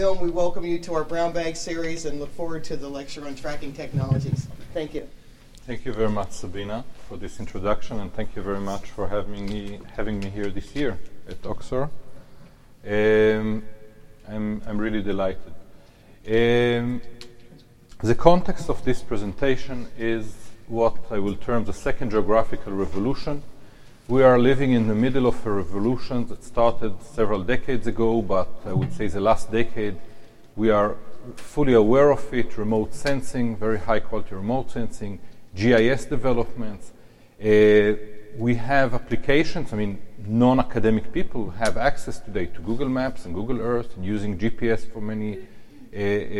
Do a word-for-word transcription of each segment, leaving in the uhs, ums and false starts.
We welcome you to our Brown Bag series and look forward to the lecture on tracking technologies. Thank you. Thank you very much, Sabina, for this introduction, and thank you very much for having me having me here this year at Oxford. Um, I'm, I'm really delighted. Um, the context of this presentation is what I will term the second geographical revolution. We are living in the middle of a revolution that started several decades ago, but I would say the last decade we are fully aware of it. Remote sensing, very high quality remote sensing, G I S developments. Uh, we have applications, I mean, non-academic people have access today to Google Maps and Google Earth and using G P S for many uh, uh,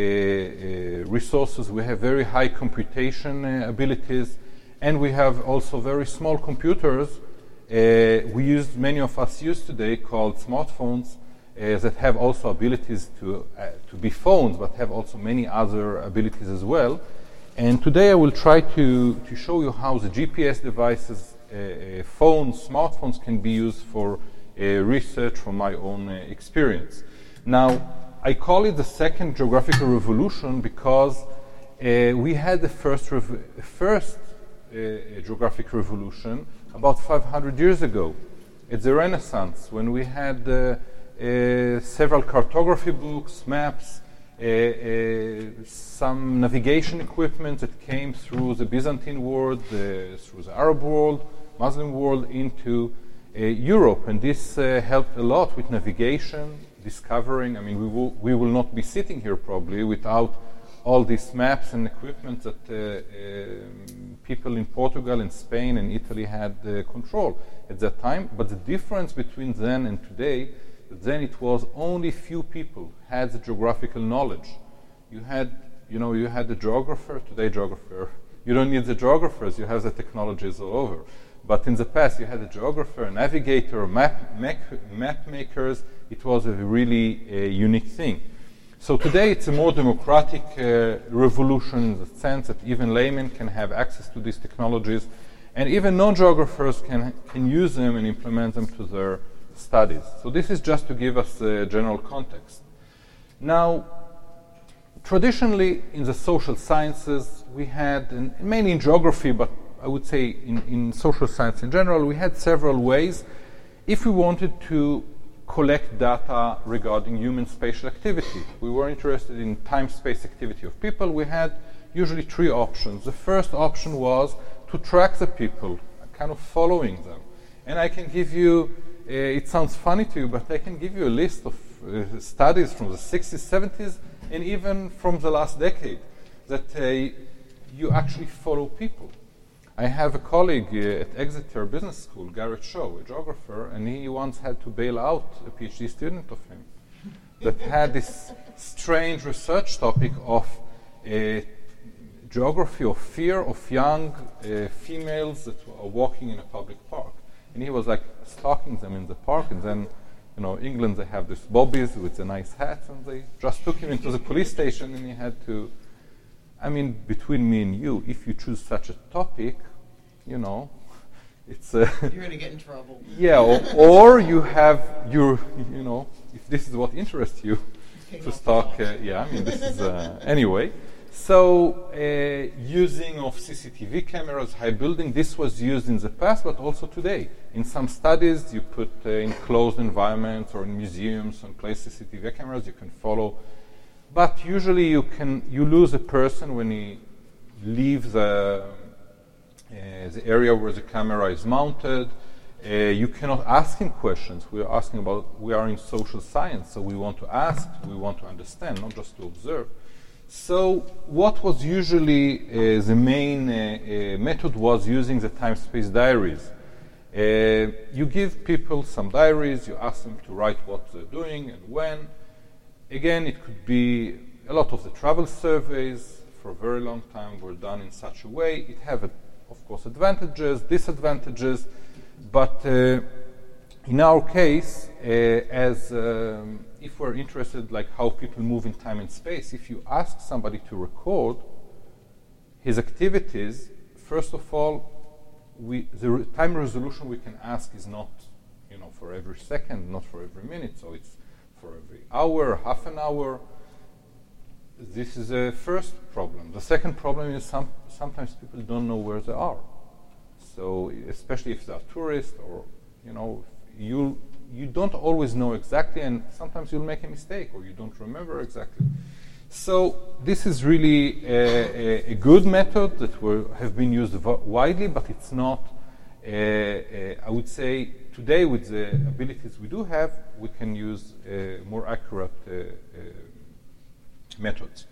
uh, resources. We have very high computation uh, abilities, and we have also very small computers. Uh, we use, many of us use today, called smartphones, uh, that have also abilities to, uh, to be phones, but have also many other abilities as well. And today I will try to, to show you how the G P S devices, uh, uh, phones, smartphones can be used for uh, research from my own uh, experience. Now, I call it the second geographical revolution because uh, we had the first, rev- first uh, geographic revolution about five hundred years ago. It's the Renaissance, when we had uh, uh, several cartography books, maps, uh, uh, some navigation equipment that came through the Byzantine world, uh, through the Arab world, Muslim world, into uh, Europe. And this uh, helped a lot with navigation, discovering. I mean, we will, we will not be sitting here probably without all these maps and equipment that uh, uh, people in Portugal and Spain and Italy had uh, control at that time. But the difference between then and today, then it was only few people had the geographical knowledge. You had, you know, you had the geographer, today geographer. You don't need the geographers, you have the technologies all over. But in the past, you had a geographer, a navigator, map, map, map makers. It was a really uh, unique thing. So today it's a more democratic uh, revolution in the sense that even laymen can have access to these technologies, and even non-geographers can, can use them and implement them to their studies. So this is just to give us a general context. Now, traditionally in the social sciences, we had, and mainly in geography, but I would say in, in social science in general, we had several ways. If we wanted to collect data regarding human spatial activity, we were interested in time-space activity of people, we had usually three options. The first option was to track the people, kind of following them. And I can give you, uh, it sounds funny to you, but I can give you a list of uh, studies from the sixties, seventies, and even from the last decade, that uh, you actually follow people. I have a colleague uh, at Exeter Business School, Garrett Shaw, a geographer, and he once had to bail out a PhD student of him that had this strange research topic of uh, geography of fear of young uh, females that are walking in a public park. And he was like stalking them in the park, and then, you know, England, they have these bobbies with the nice hats, and they just took him into the police station, and he had to, I mean, between me and you, if you choose such a topic, you know, it's uh, you're going to get in trouble. Yeah, or, or you have your, you know, if this is what interests you, to stalk. Uh, yeah, I mean, this is uh, anyway. So, uh, using of C C T V cameras, high building, this was used in the past, but also today. In some studies, you put uh, in closed environments or in museums and place C C T V cameras. You can follow. But usually you can you lose a person when he leaves the, uh, the area where the camera is mounted. Uh, you cannot ask him questions. We are asking about, we are in social science, so we want to ask, we want to understand, not just to observe. So what was usually uh, the main uh, uh, method was using the time-space diaries. Uh, you give people some diaries, you ask them to write what they're doing and when. Again, it could be a lot of the travel surveys for a very long time were done in such a way. It have, a, of course, advantages, disadvantages, but uh, in our case, uh, as um, if we're interested like how people move in time and space, if you ask somebody to record his activities, first of all, we, the re- time resolution we can ask is not, you know, for every second, not for every minute, so it's for every hour, half an hour. this is a first problem. The second problem is some, sometimes people don't know where they are. So especially if they are tourists, or you know, you you don't always know exactly, and sometimes you'll make a mistake or you don't remember exactly. So this is really a, a, a good method that will have been used widely, but it's not. Uh, uh, I would say today, with the abilities we do have, we can use uh, more accurate uh, uh, methods.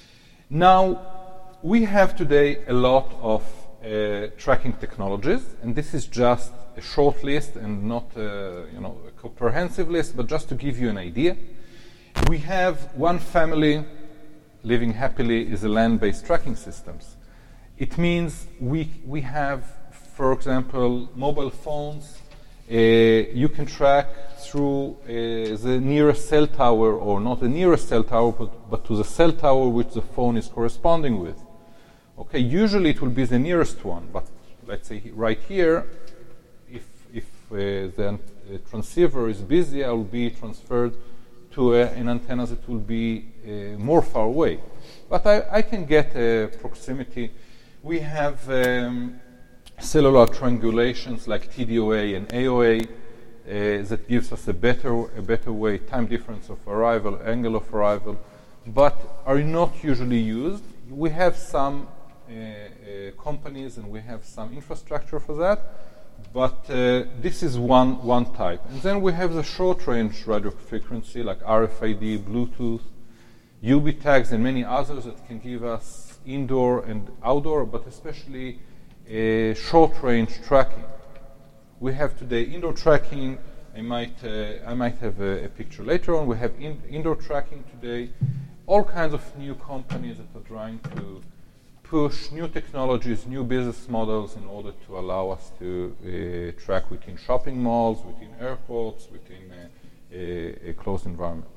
Now, we have today a lot of uh, tracking technologies, and this is just a short list and not uh, you know, a comprehensive list, but just to give you an idea. We have one family living happily is a land-based tracking systems. It means we, we have, for example, mobile phones. Uh, you can track through uh, the nearest cell tower, or not the nearest cell tower, but, but to the cell tower which the phone is corresponding with. Okay, usually it will be the nearest one, but let's say he, right here, if, if uh, the uh, transceiver is busy, I will be transferred to a, an antenna that will be uh, more far away. But I, I can get a proximity. We have um, cellular triangulations like T D O A and A O A uh, that gives us a better, a better way, time difference of arrival, angle of arrival, but are not usually used. We have some uh, uh, companies and we have some infrastructure for that, but uh, this is one, one type. And then we have the short-range radio frequency like R F I D, Bluetooth, U B tags, and many others that can give us indoor and outdoor, but especially uh, short-range tracking. We have today indoor tracking. I might, uh, I might have a, a picture later on. We have in, indoor tracking today. All kinds of new companies that are trying to push new technologies, new business models in order to allow us to uh, track within shopping malls, within airports, within uh, a, a closed environment.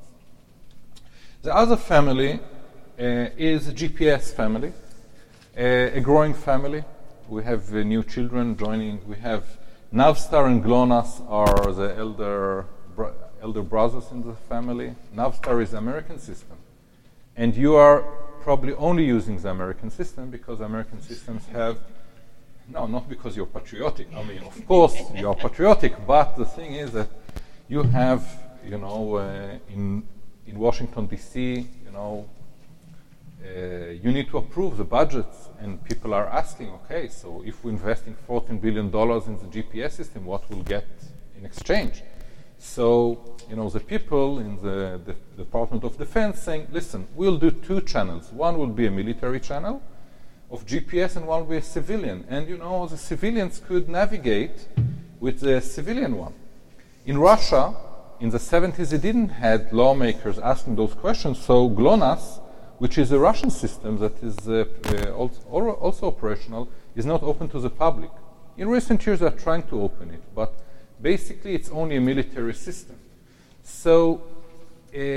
The other family uh, is a G P S family, uh, a growing family. We have uh, new children joining. We have Navstar and GLONASS are the elder, bro- elder brothers in the family. Navstar is the American system. And you are probably only using the American system because American systems have, no, not because you're patriotic. I mean, of course, you're patriotic, but the thing is that you have, you know, uh, in in Washington, D C, you know, uh, you need to approve the budgets, and people are asking, okay, so if we're investing fourteen billion dollars in the G P S system, what we'll get in exchange? So, you know, the people in the, the Department of Defense saying, listen, we'll do two channels. One will be a military channel of G P S and one will be a civilian. And, you know, the civilians could navigate with the civilian one. In Russia, in the seventies, they didn't have lawmakers asking those questions, so GLONASS, which is a Russian system that is uh, uh, also, also operational, is not open to the public. In recent years, they're trying to open it, but basically, it's only a military system. So uh, uh,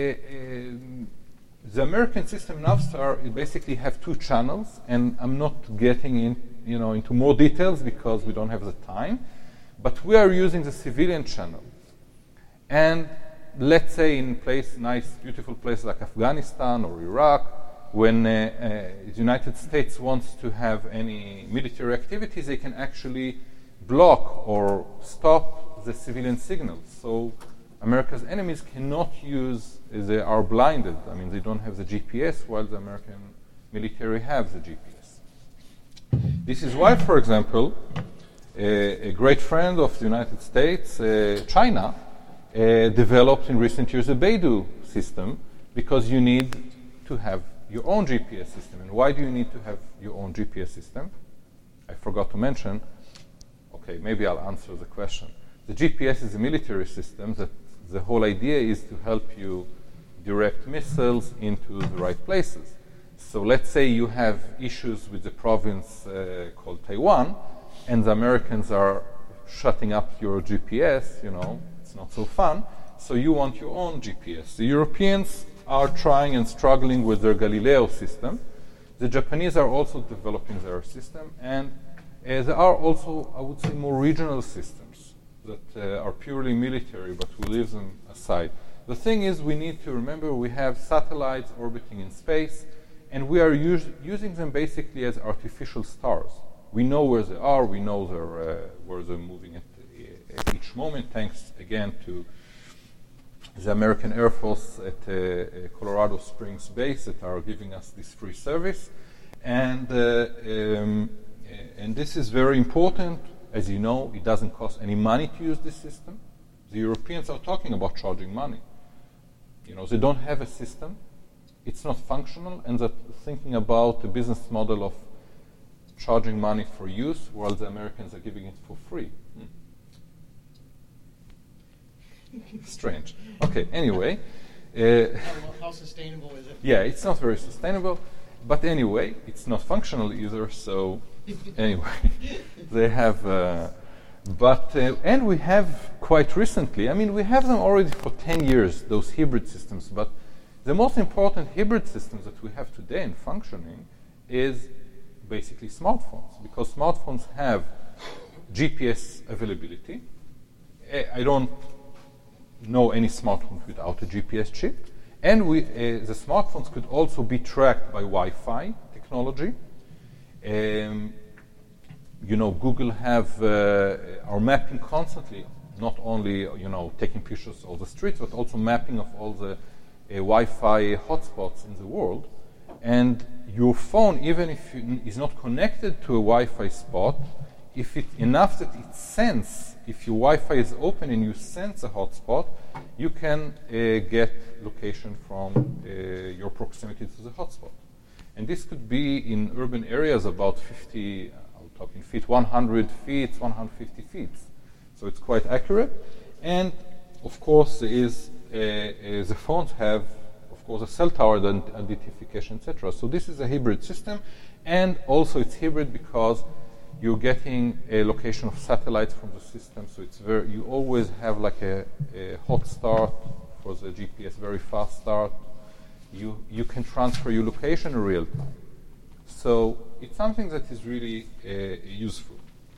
the American system, Navstar, basically have two channels, and I'm not getting in, you know, into more details because we don't have the time. But we are using the civilian channel. And let's say in place, nice, beautiful places like Afghanistan or Iraq, when uh, uh, the United States wants to have any military activities, they can actually block or stop the civilian signals. So America's enemies cannot use, they are blinded. I mean, they don't have the G P S while the American military have the G P S. This is why, for example, a, a great friend of the United States, uh, China, uh, developed in recent years a Beidou system because you need to have your own G P S system. And why do you need to have your own G P S system? I forgot to mention. Okay, maybe I'll answer the question. The G P S is a military system that the whole idea is to help you direct missiles into the right places. So let's say you have issues with the province uh, called Taiwan, and the Americans are shutting up your G P S, you know, it's not so fun, so you want your own G P S. The Europeans are trying and struggling with their Galileo system. The Japanese are also developing their system, and Uh, there are also, I would say, more regional systems that uh, are purely military, but we leave them aside. The thing is, we need to remember we have satellites orbiting in space, and we are us- using them basically as artificial stars. We know where they are, we know they're, uh, where they're moving at, at each moment, thanks again to the American Air Force at uh, uh, Colorado Springs base that are giving us this free service. And, uh, um, and this is very important. As you know, it doesn't cost any money to use this system. The Europeans are talking about charging money. You know, they don't have a system. It's not functional, and they're thinking about a business model of charging money for use, while the Americans are giving it for free. Hmm. Strange. Okay, anyway. Uh, How, how sustainable is it? Yeah, it's not very sustainable. But anyway, it's not functional either, so anyway, they have... Uh, But, uh, and we have quite recently, I mean, we have them already for ten years, those hybrid systems, but the most important hybrid systems that we have today in functioning is basically smartphones, because smartphones have G P S availability. I don't know any smartphone without a G P S chip, and we, uh, the smartphones could also be tracked by Wi-Fi technology. Um, You know, Google have uh, are mapping constantly, not only you know taking pictures of the streets, but also mapping of all the uh, Wi-Fi hotspots in the world. And your phone, even if it is not connected to a Wi-Fi spot, if it enough that it sense, if your Wi-Fi is open and you sense a hotspot, you can uh, get location from uh, your proximity to the hotspot. And this could be in urban areas about fifty. Talking feet, one hundred feet, one hundred fifty feet. So it's quite accurate. And of course, there is uh, uh, the phones have, of course, a cell tower identification, et cetera. So this is a hybrid system, and also it's hybrid because you're getting a location of satellites from the system. So it's very, you always have like a, a hot start for the G P S, very fast start. You you can transfer your location in real time. So it's something that is really uh, useful.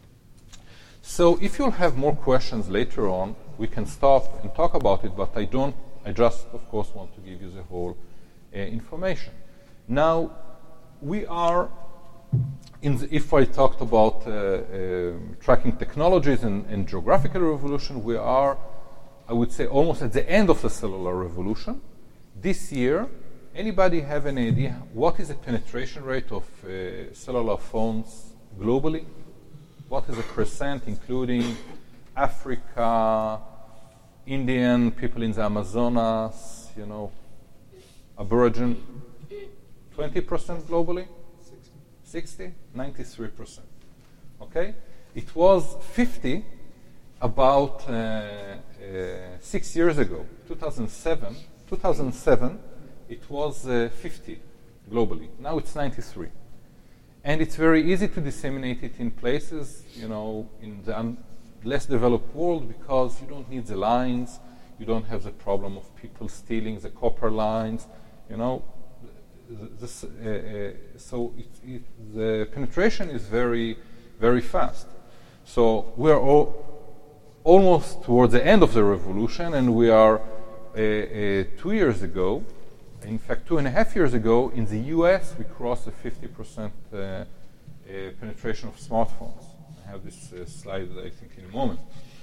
So if you'll have more questions later on, we can stop and talk about it, but I don't, I just, of course, want to give you the whole uh, information. Now, we are, in the, if I talked about uh, uh, tracking technologies and, and geographical revolution, we are, I would say, almost at the end of the cellular revolution. This year, anybody have any idea what is the penetration rate of uh, cellular phones globally? What is the percent, including Africa, Indian people in the Amazonas, you know, Aborigine? twenty percent globally? sixty? ninety-three percent. Okay? It was fifty about uh, uh, six years ago, two thousand seven. two thousand seven, it was uh, fifty globally. Now it's ninety-three. And it's very easy to disseminate it in places, you know, in the un- less developed world, because you don't need the lines, you don't have the problem of people stealing the copper lines, you know. This, uh, uh, so it, it, the penetration is very, very fast. So we're all almost towards the end of the revolution, and we are uh, uh, two years ago, in fact, two and a half years ago, in the U S, we crossed the fifty percent uh, uh, penetration of smartphones. I have this uh, slide, I think, in a moment.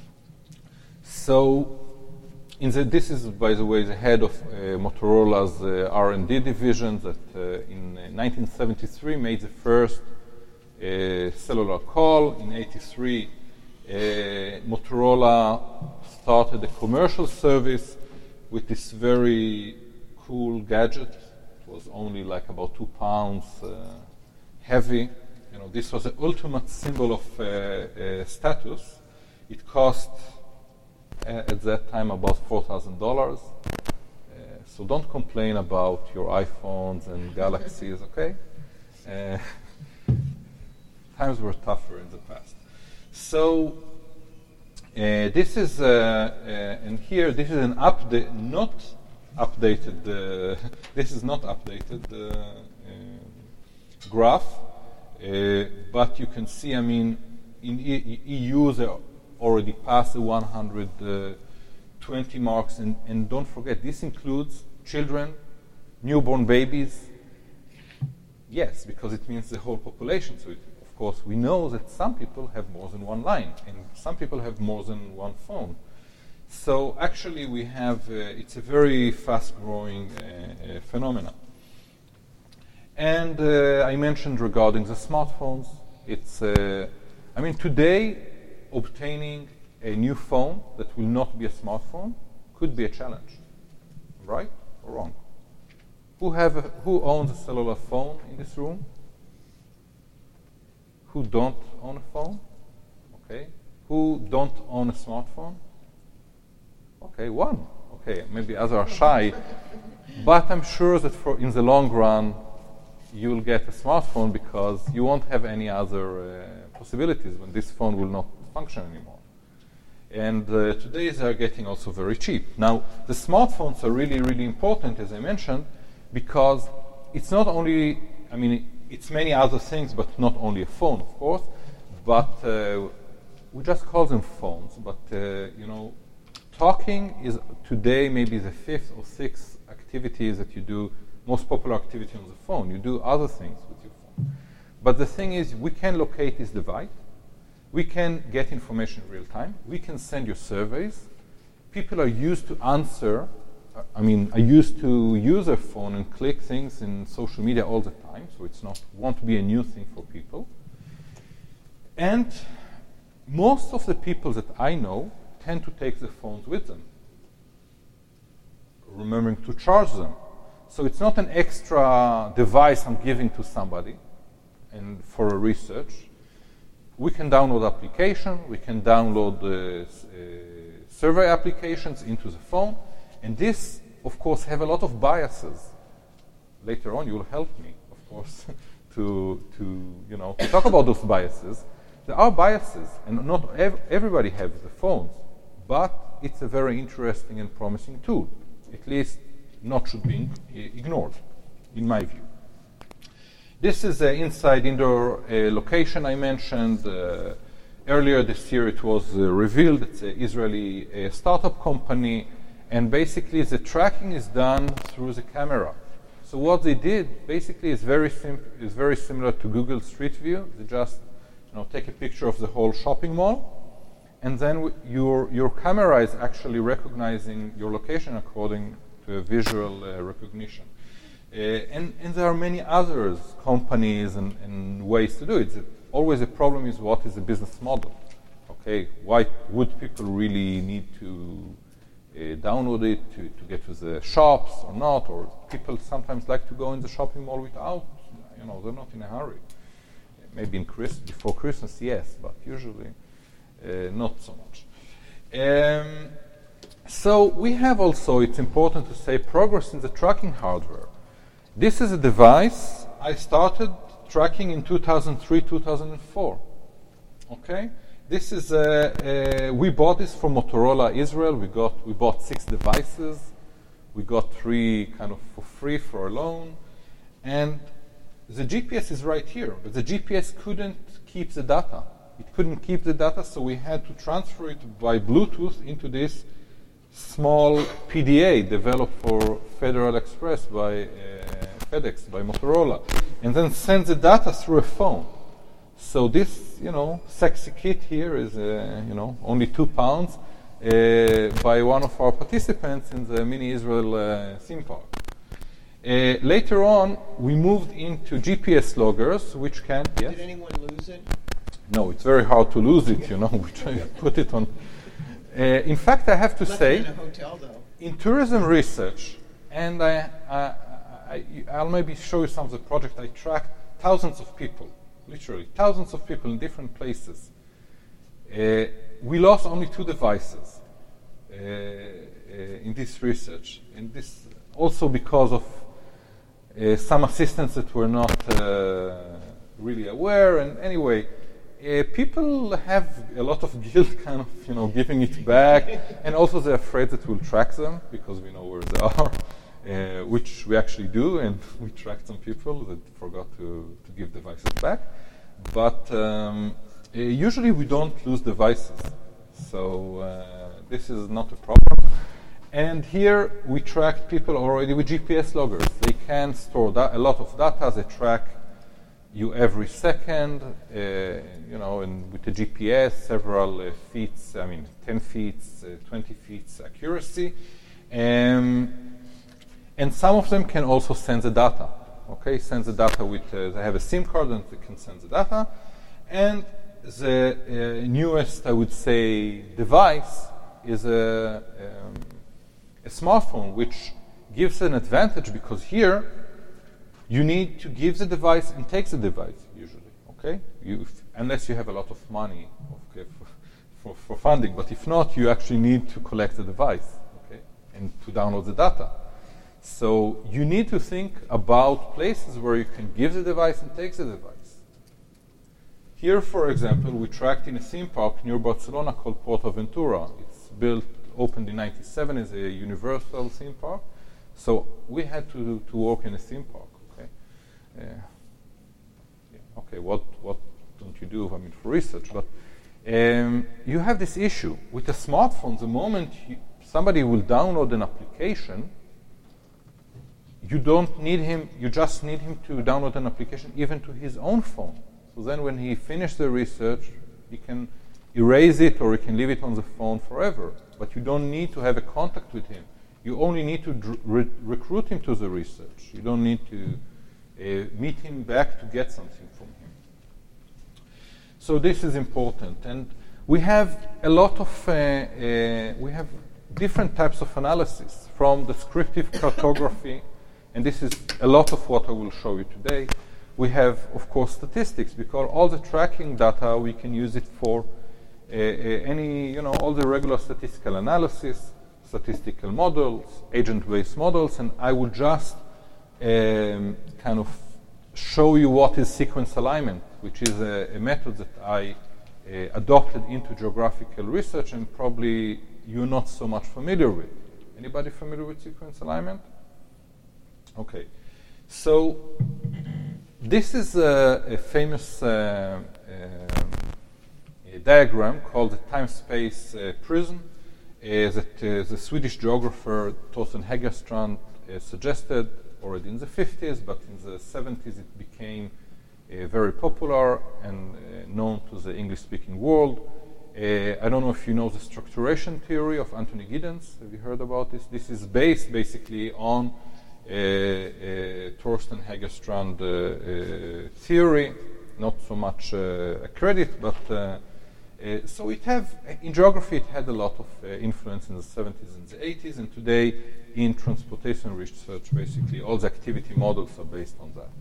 So, in the, this is, by the way, the head of uh, Motorola's uh, R and D division that uh, in uh, nineteen seventy-three made the first uh, cellular call. In eighty-three, uh, Motorola started a commercial service with this very cool gadget. It was only like about two pounds uh, heavy. You know, this was the ultimate symbol of uh, uh, status. It cost uh, at that time about four thousand dollars. Uh, so don't complain about your iPhones and Galaxies, okay? Uh, times were tougher in the past. So uh, this is, uh, uh, and here this is an update, not updated, uh, this is not updated uh, uh, graph, uh, but you can see, I mean, in E- EU they already passed the one hundred uh, twenty marks, and, and don't forget, this includes children, newborn babies. Yes, because it means the whole population. So, it, of course, we know that some people have more than one line, and some people have more than one phone. So, actually, we have, uh, it's a very fast-growing uh, uh, phenomenon. And uh, I mentioned regarding the smartphones, it's, uh, I mean, today, obtaining a new phone that will not be a smartphone could be a challenge, right or wrong? Who have a, who owns a cellular phone in this room? Who don't own a phone? Okay. Who don't own a smartphone? Okay, one. Okay, maybe others are shy, but I'm sure that for in the long run, you'll get a smartphone because you won't have any other uh, possibilities when this phone will not function anymore. And uh, today they are getting also very cheap. Now, the smartphones are really, really important, as I mentioned, because it's not only, I mean, it's many other things, but not only a phone, of course, but uh, we just call them phones. But, uh, you know, talking is today maybe the fifth or sixth activity that you do, most popular activity on the phone. You do other things with your phone. But the thing is, we can locate this device. We can get information in real time. We can send you surveys. People are used to answer, uh, I mean, are used to use their phone and click things in social media all the time, so it's not, won't be a new thing for people. And most of the people that I know tend to take the phones with them, remembering to charge them. So it's not an extra device I'm giving to somebody and for a research. We can download application, we can download the uh, survey applications into the phone, and this, of course, have a lot of biases. Later on, you'll help me, of course, to, to, you know, to talk about those biases. There are biases, and not ev- everybody has the phones, but it's a very interesting and promising tool. At least not should be in- ignored, in my view. This is the inside indoor uh, location I mentioned. Uh, earlier this year it was uh, revealed. It's an Israeli uh, startup company, and basically the tracking is done through the camera. So what they did basically is very sim- is very similar to Google Street View. They just, you know, take a picture of the whole shopping mall, and then w- your your camera is actually recognizing your location according to a visual uh, recognition. Uh, and, and there are many others, companies and, and ways to do it. It's always a problem is what is the business model. Okay, why would people really need to uh, download it to, to get to the shops or not? Or people sometimes like to go in the shopping mall without, you know, they're not in a hurry. Maybe in Chris, before Christmas, yes, but usually uh, not so much. Um, so we have also, it's important to say, progress in the tracking hardware. This is a device I started tracking in two thousand three, two thousand four. Okay, this is a, a we bought this from Motorola Israel. We got we bought six devices. We got three kind of for free for a loan, and the G P S is right here. But the G P S couldn't keep the data. It couldn't keep the data, so we had to transfer it by Bluetooth into this small P D A developed for Federal Express by uh, FedEx, by Motorola, and then send the data through a phone. So this, you know, sexy kit here is, uh, you know, only two pounds uh, by one of our participants in the Mini Israel uh, theme park. Uh, later on, we moved into G P S loggers, which can... Yes? Did anyone lose it? No, it's very hard to lose it, you know. We try to put it on... Uh, in fact, I have to Left say, it in a hotel, though. in tourism research, and I, I, I, I'll maybe show you some of the projects, I tracked thousands of people, literally thousands of people in different places. Uh, we lost only two devices uh, uh, in this research, and this also because of uh, some assistants that were not uh, really aware. And anyway, Uh, people have a lot of guilt, kind of, you know, giving it back, and also they're afraid that we'll track them because we know where they are, uh, which we actually do, and we tracked some people that forgot to, to give devices back. But um, uh, usually we don't lose devices. So uh, this is not a problem. And here we track people already with G P S loggers. They can store da- a lot of data. They track you every second, uh, you know, and with the G P S, several uh, feet, I mean, ten feet, uh, twenty feet accuracy. Um, and some of them can also send the data. Okay, send the data with, uh, they have a SIM card and they can send the data. And the uh, newest, I would say, device is a, um, a smartphone, which gives an advantage because here you need to give the device and take the device usually. Okay, you, if, unless you have a lot of money, okay, for, for, for funding. But if not, you actually need to collect the device, okay, and to download the data. So you need to think about places where you can give the device and take the device. Here, for example, we tracked in a theme park near Barcelona called Portaventura. It's built, opened in ninety-seven as a universal theme park. So we had to to work in a theme park. Okay, uh, yeah, okay. What what don't you do? I mean, for research, but um, you have this issue with a smartphone. The moment you, somebody will download an application, you don't need him. You just need him to download an application even to his own phone. So then when he finished the research, he can erase it or he can leave it on the phone forever. But you don't need to have a contact with him. You only need to dr- re- recruit him to the research. You don't need to uh, meet him back to get something from him. So this is important. And we have a lot of, uh, uh, we have different types of analysis, from descriptive cartography, and this is a lot of what I will show you today. We have, of course, statistics, because all the tracking data, we can use it for uh, uh, any, you know, all the regular statistical analysis, statistical models, agent-based models, and I will just um, kind of show you what is sequence alignment, which is a, a method that I uh, adopted into geographical research, and probably you're not so much familiar with. Anybody familiar with sequence alignment? Okay, so this is a, a famous uh, uh, a diagram called the time-space uh, prism uh, that uh, the Swedish geographer Torsten Hägerstrand uh, suggested already in the fifties, but in the seventies it became uh, very popular and uh, known to the English-speaking world. Uh, I don't know if you know the structuration theory of Anthony Giddens. Have you heard about this? This is based basically on Uh, uh, Torsten Hägerstrand uh, uh, theory, not so much uh, a credit, but uh, uh, so it have in geography it had a lot of uh, influence in the seventies and the eighties, and today in transportation research, basically all the activity models are based on that.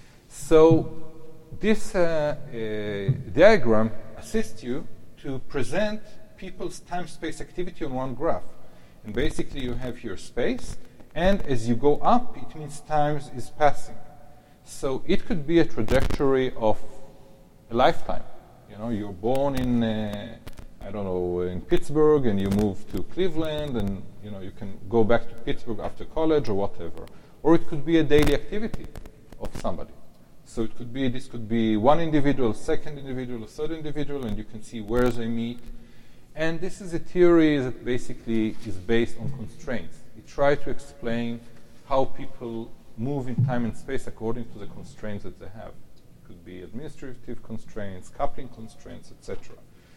So this uh, uh, diagram assists you to present people's time-space activity on one graph, and basically you have here space. And as you go up, it means time is passing. So it could be a trajectory of a lifetime. You know, you're born in, uh, I don't know, in Pittsburgh, and you move to Cleveland, and you know you can go back to Pittsburgh after college or whatever. Or it could be a daily activity of somebody. So it could be this could be one individual, second individual, third individual, and you can see where they meet. And this is a theory that basically is based on constraints. It tries to explain how people move in time and space according to the constraints that they have. It could be administrative constraints, coupling constraints, et cetera.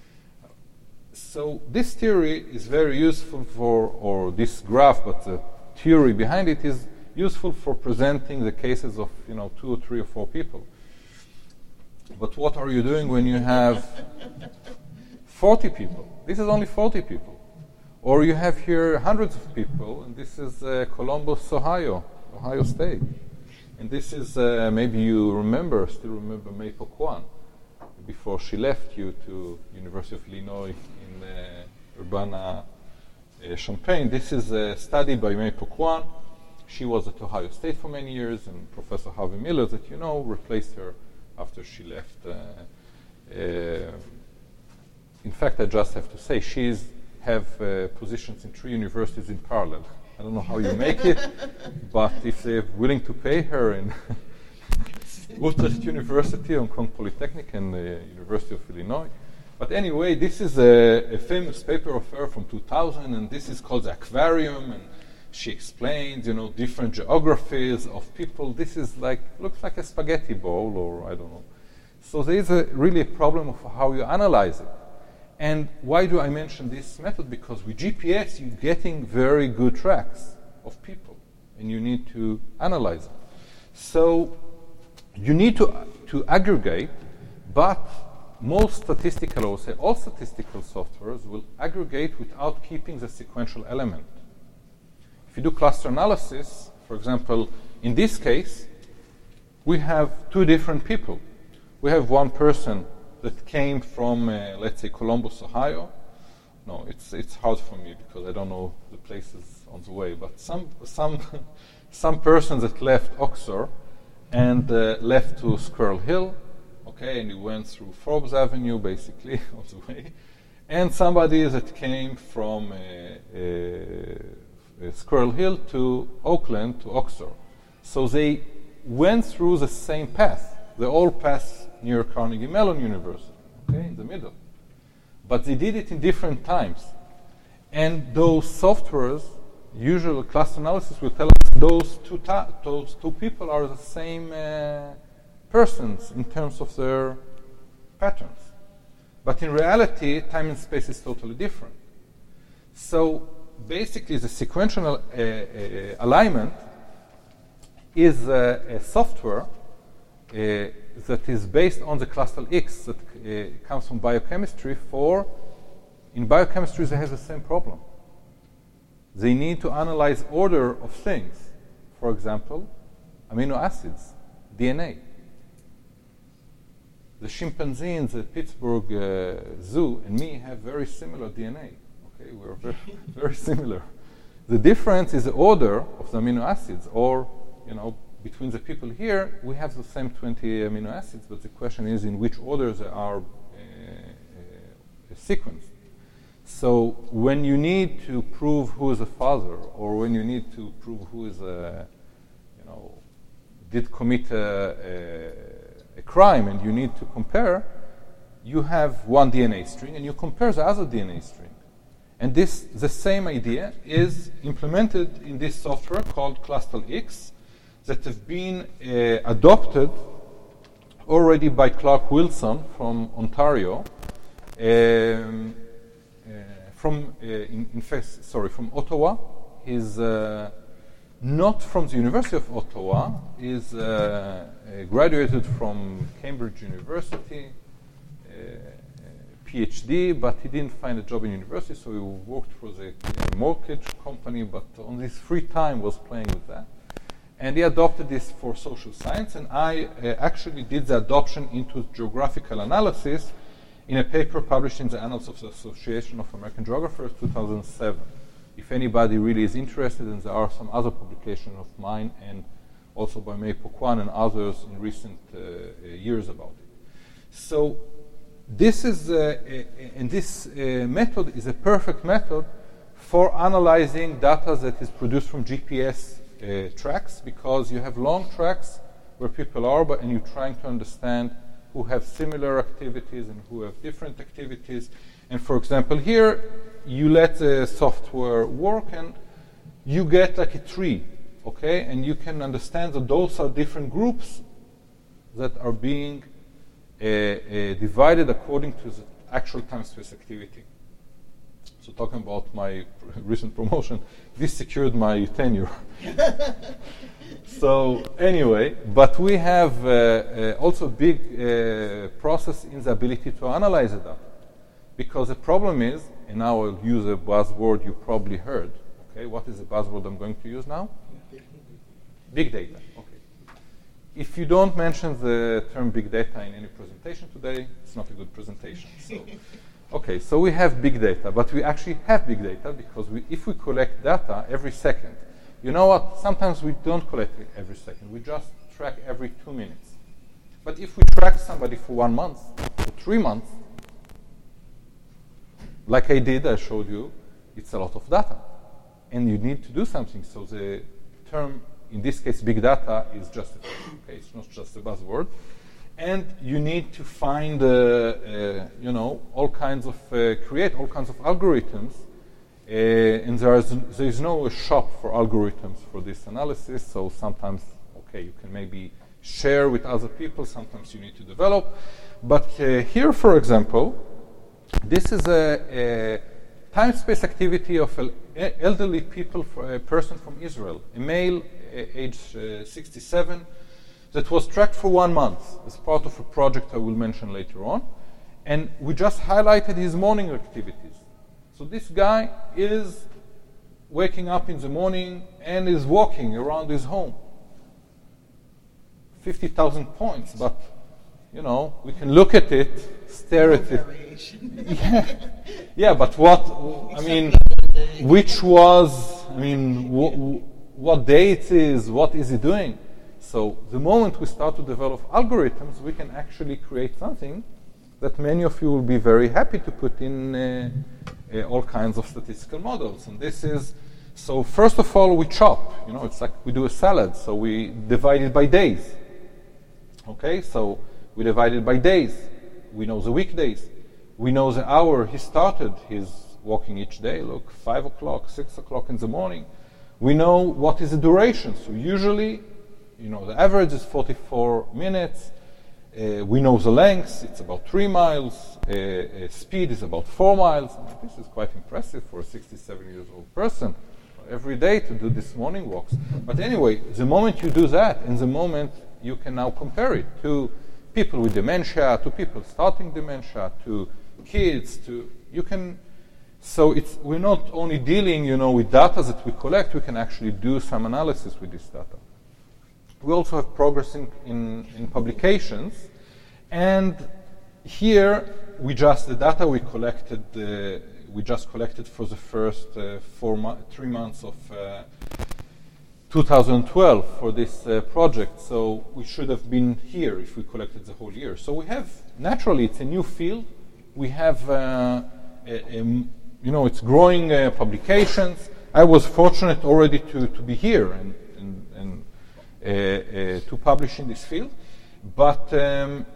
So this theory is very useful for, or this graph, but the theory behind it is useful for presenting the cases of, you know, two or three or four people. But what are you doing when you have forty people? This is only forty people. Or you have here hundreds of people, and this is uh, Columbus, Ohio, Ohio State. And this is, uh, maybe you remember, still remember May Pokwan, before she left you to University of Illinois in uh, Urbana-Champaign. Uh, this is a study by May Pokwan. She was at Ohio State for many years, and Professor Harvey Miller, that you know, replaced her after she left. Uh, uh, in fact, I just have to say, she's have uh, positions in three universities in parallel. I don't know how you make it, but if they're willing to pay her in Utrecht University, Hong Kong Polytechnic, and the University of Illinois, But anyway, this is a, a famous paper of her from two thousand, and this is called the aquarium, and she explains, you know, different geographies of people. This is like, looks like a spaghetti bowl, or I don't know. So there is a, really a problem of how you analyze it. And why do I mention this method? Because with G P S, you're getting very good tracks of people, and you need to analyze them. So you need to, to aggregate, but most statistical, or say all statistical softwares, will aggregate without keeping the sequential element. If you do cluster analysis, for example, in this case, we have two different people. We have one person that came from, uh, let's say, Columbus, Ohio. No, it's it's hard for me because I don't know the places on the way. But some some some person that left Oxford and uh, left to Squirrel Hill, okay, and he went through Forbes Avenue basically on the way, and somebody that came from uh, uh, Squirrel Hill to Oakland to Oxford. So they went through the same path. They all passed near Carnegie Mellon University, okay, in the middle. But they did it in different times. And those softwares, usual cluster analysis, will tell us those two, ta- those two people are the same uh, persons in terms of their patterns. But in reality, time and space is totally different. So basically, the sequential uh, uh, alignment is uh, a software Uh, that is based on the cluster X that uh, comes from biochemistry. For in biochemistry, they have the same problem. They need to analyze order of things. For example, amino acids, D N A. The chimpanzee in the Pittsburgh uh, Zoo and me have very similar D N A. Okay, we're very, very similar. The difference is the order of the amino acids, or you know. Between the people here, we have the same twenty amino acids, but the question is in which order they are uh, uh, sequenced. So when you need to prove who is the father, or when you need to prove who is a, you know, did commit a, a, a crime, and you need to compare, you have one D N A string, and you compare the other D N A string. And this, the same idea is implemented in this software called Cluster X, that have been uh, adopted already by Clark Wilson from Ontario, um, uh, from uh, in, in fact, sorry, from Ottawa. He's uh, not from the University of Ottawa. He's uh, uh, graduated from Cambridge University, uh, PhD, but he didn't find a job in university, so he worked for the uh, mortgage company. But on his free time, was playing with that. And he adopted this for social science, and I uh, actually did the adoption into geographical analysis in a paper published in the Annals of the Association of American Geographers, two thousand seven. If anybody really is interested, and there are some other publications of mine, and also by May Pokwan and others in recent uh, years about it. So this is, uh, uh, and this uh, method is a perfect method for analyzing data that is produced from G P S Uh, tracks, because you have long tracks where people are, but and you're trying to understand who have similar activities and who have different activities. And for example, here you let the software work, and you get like a tree, okay? And you can understand that those are different groups that are being uh, uh, divided according to the actual time-space activity. So talking about my pr- recent promotion, this secured my tenure. So anyway, but we have uh, uh, also big uh, process in the ability to analyze the data. Because the problem is, and now I'll use a buzzword you probably heard. Okay, what is the buzzword I'm going to use now? Big data. Okay. If you don't mention the term big data in any presentation today, it's not a good presentation. So. Okay, so we have big data, but we actually have big data because we, if we collect data every second, you know what? Sometimes we don't collect it every second. We just track every two minutes. But if we track somebody for one month, for three months, like I did, I showed you, it's a lot of data. And you need to do something. So the term, in this case, big data, is justified. Okay, it's not just a buzzword. and you need to find, uh, uh, you know, all kinds of, uh, create all kinds of algorithms, uh, and there is, there is no shop for algorithms for this analysis, so sometimes, okay, you can maybe share with other people, sometimes you need to develop. But uh, here, for example, this is a, a time-space activity of an elderly people, for a person from Israel, a male, uh, age uh, sixty-seven, that was tracked for one month as part of a project I will mention later on. And we just highlighted his morning activities. So this guy is waking up in the morning and is walking around his home. fifty thousand points, but, you know, we can look at it, stare at it. Yeah. Yeah, but what, I mean, which was, I mean, wh- what day it is, what is he doing? So the moment we start to develop algorithms, we can actually create something that many of you will be very happy to put in uh, uh, all kinds of statistical models. And this is, so first of all, we chop. You know, it's like we do a salad, so we divide it by days. Okay, so we divide it by days. We know the weekdays. We know the hour he started his walking each day. Look, five o'clock, six o'clock in the morning. We know what is the duration. So usually, you know, the average is forty-four minutes. Uh, we know the length. It's about three miles. Uh, uh, speed is about four miles. I mean, this is quite impressive for a sixty-seven years old person every day to do this morning walks. But anyway, the moment you do that, and the moment you can now compare it to people with dementia, to people starting dementia, to kids, to you can. So it's we're not only dealing, you know, with data that we collect. We can actually do some analysis with this data. We also have progress in, in, in publications, and here we just the data we collected. Uh, we just collected for the first uh, four mo- three months of uh, two thousand twelve for this uh, project. So we should have been here if we collected the whole year. So we have naturally it's a new field. We have uh, a, a, you know it's growing uh, publications. I was fortunate already to, to be here and and, and uh, uh, to publish in this field, but. Um,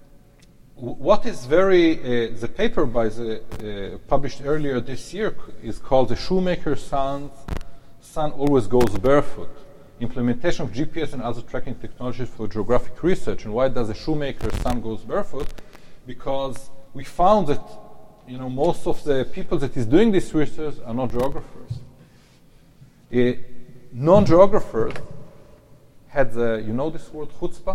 What is very, uh, the paper by the, uh, published earlier this year c- is called The Shoemaker's Son, Son Always Goes Barefoot, Implementation of G P S and Other Tracking Technologies for Geographic Research. And why does a shoemaker's son goes barefoot? Because we found that, you know, most of the people that is doing this research are not geographers. Uh, non-geographers had the, you know this word, chutzpah?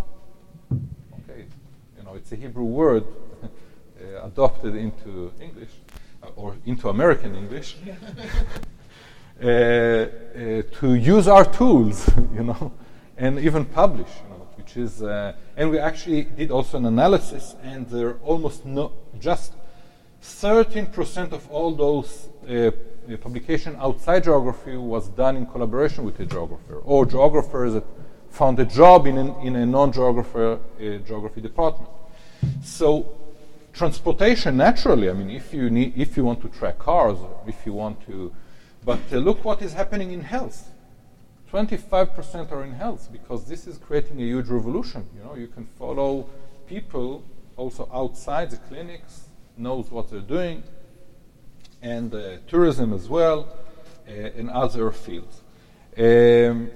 It's a Hebrew word uh, adopted into English uh, or into American English uh, uh, to use our tools, you know, and even publish, you know, which is, uh, and we actually did also an analysis, and there are almost no, just thirteen percent of all those uh, publication outside geography was done in collaboration with a geographer or geographers that found a job in, an, in a non-geographer uh, geography department. So transportation, naturally, I mean, if you need, if you want to track cars, or if you want to, but uh, look what is happening in health. twenty-five percent are in health because this is creating a huge revolution. You know, you can follow people also outside the clinics, knows what they're doing, and uh, tourism as well, uh, in other fields. Um,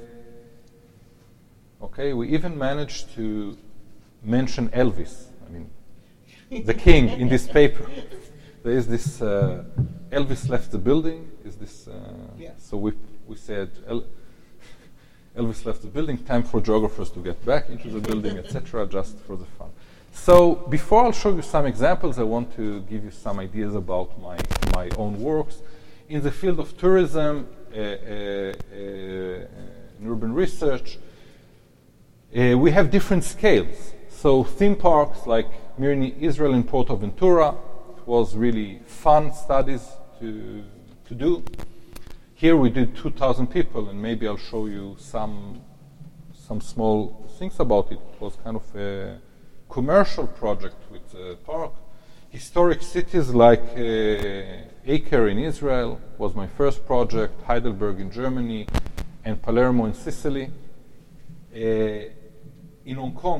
okay, we even managed to mention Elvis. I mean, the king in this paper. There is this uh, Elvis left the building. Is this? Uh, yes. So we we said El- Elvis left the building. Time for geographers to get back into the building, et cetera. Just for the fun. So before I'll show you some examples, I want to give you some ideas about my my own works in the field of tourism, uh, uh, uh, in urban research. Uh, we have different scales. So theme parks like Mirni Israel in Portaventura, it was really fun studies to to do. Here we did two thousand people, and maybe I'll show you some some small things about it. It was kind of a commercial project with the park. Historic cities like uh, Acre in Israel was my first project, Heidelberg in Germany, and Palermo in Sicily. Uh, in Hong Kong,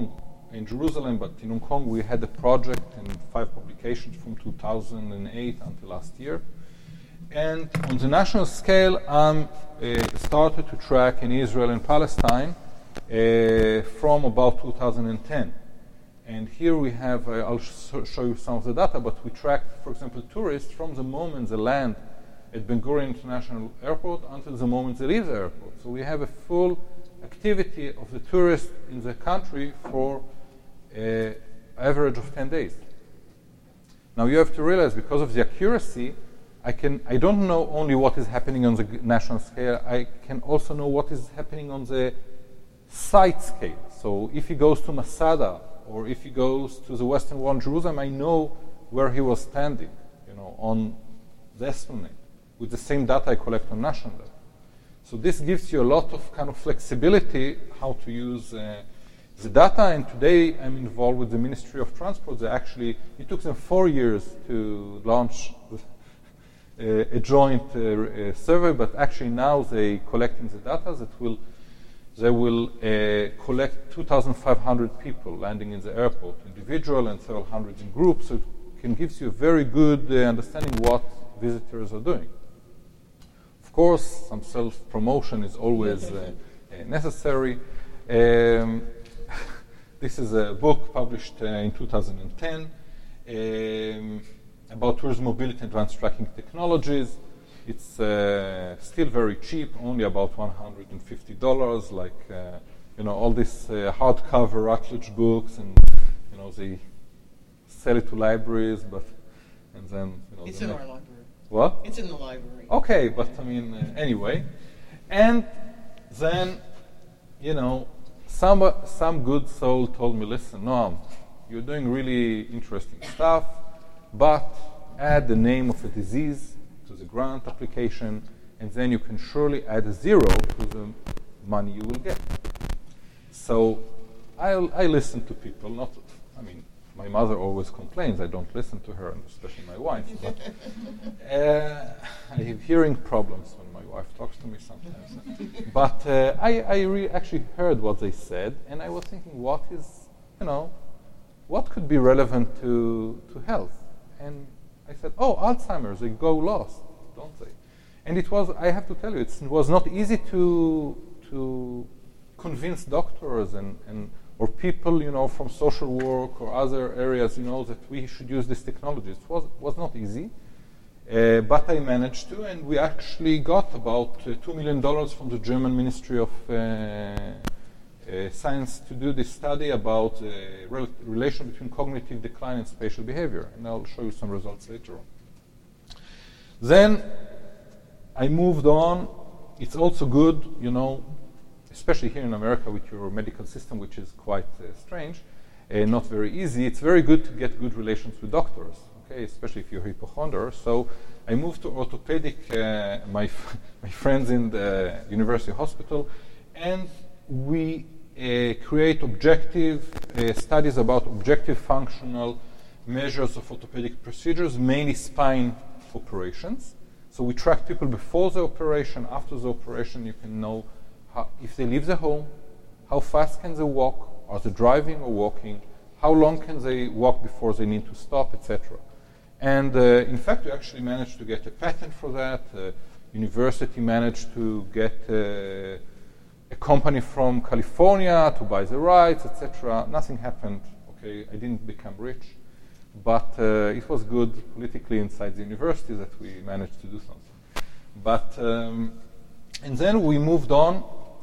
in Jerusalem, but in Hong Kong we had a project and five publications from two thousand eight until last year. And on the national scale, I um, uh, started to track in Israel and Palestine uh, from about two thousand ten. And here we have, uh, I'll sh- show you some of the data, but we tracked, for example, tourists from the moment they land at Ben Gurion International Airport until the moment they leave the airport. So we have a full activity of the tourists in the country for an average of ten days. Now you have to realize, because of the accuracy, I can I don't know only what is happening on the national scale, I can also know what is happening on the site scale. So if he goes to Masada, or if he goes to the Western Wall in Jerusalem, I know where he was standing, you know, on the Esplanade, with the same data I collect on national level. So this gives you a lot of kind of flexibility how to use uh, the data. And today I'm involved with the Ministry of Transport. They actually, it took them four years to launch uh, a joint uh, uh, survey, but actually now they collecting the data that will They will uh, collect two thousand five hundred people landing in the airport, individual and several hundred in groups, so it can give you a very good uh, understanding what visitors are doing. Of course, some self-promotion is always uh, uh, necessary. Um, this is a book published uh, in two thousand ten um, about tourism mobility and advanced tracking technologies. It's uh, still very cheap, only about one hundred fifty dollars, like, uh, you know, all these uh, hardcover Routledge books, and, you know, they sell it to libraries, but, and then, you know. It's in our library. What? It's in the library. Okay, but, I mean, uh, anyway. And then, you know, some, uh, some good soul told me, listen, Noam, you're doing really interesting stuff, but add the name of a disease to the grant application, and then you can surely add a zero to the money you will get. So I'll, I listen to people, not, I mean, my mother always complains I don't listen to her, and especially my wife, but uh, I have hearing problems when my wife talks to me sometimes. But uh, I, I re- actually heard what they said, and I was thinking, what is, you know, what could be relevant to, to health? And I said, oh, Alzheimer's, they go lost, don't they? And it was, I have to tell you, it's, it was not easy to to convince doctors and, and or people, you know, from social work or other areas, you know, that we should use this technology. It was, was not easy, uh, but I managed to, and we actually got about uh, two million dollars from the German Ministry of uh, uh, Science to do this study about the uh, rel- relation between cognitive decline and spatial behavior, and I'll show you some results later on. Then I moved on. It's also good, you know, especially here in America with your medical system, which is quite uh, strange and not very easy. It's very good to get good relations with doctors, okay, especially if you're a hypochondriac. So I moved to orthopedic, uh, my f- my friends in the University Hospital, and we uh, create objective uh, studies about objective functional measures of orthopedic procedures, mainly spine operations. So we track people before the operation, after the operation. You can know how, if they leave the home, how fast can they walk, are they driving or walking, how long can they walk before they need to stop, et cetera. And uh, in fact, we actually managed to get a patent for that. Uh, university managed to get uh, a company from California to buy the rights, et cetera. Nothing happened. Okay, I didn't become rich, but uh, it was good politically inside the university that we managed to do something. But um, and then we moved on uh,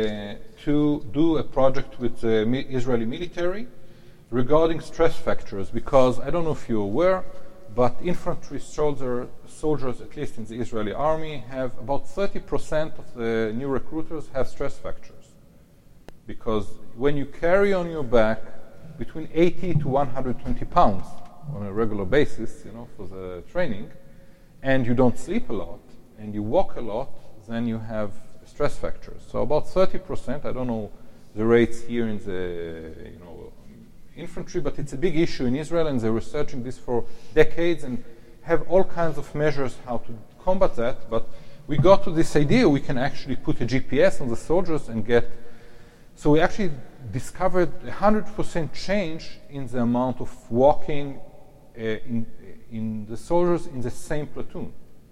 to do a project with the mi- Israeli military regarding stress factors, because I don't know if you're aware, but infantry soldier, soldiers, at least in the Israeli army, have about thirty percent of the new recruiters have stress fractures. Because when you carry on your back between eighty to one hundred twenty pounds on a regular basis, you know, for the training, and you don't sleep a lot, and you walk a lot, then you have stress fractures. So about thirty percent, I don't know the rates here in the, you know, infantry, but it's a big issue in Israel, and they're researching this for decades and have all kinds of measures how to combat that. But we got to this idea we can actually put a G P S on the soldiers and get. So we actually discovered a one hundred percent change in the amount of walking uh, in, in the soldiers in the same platoon.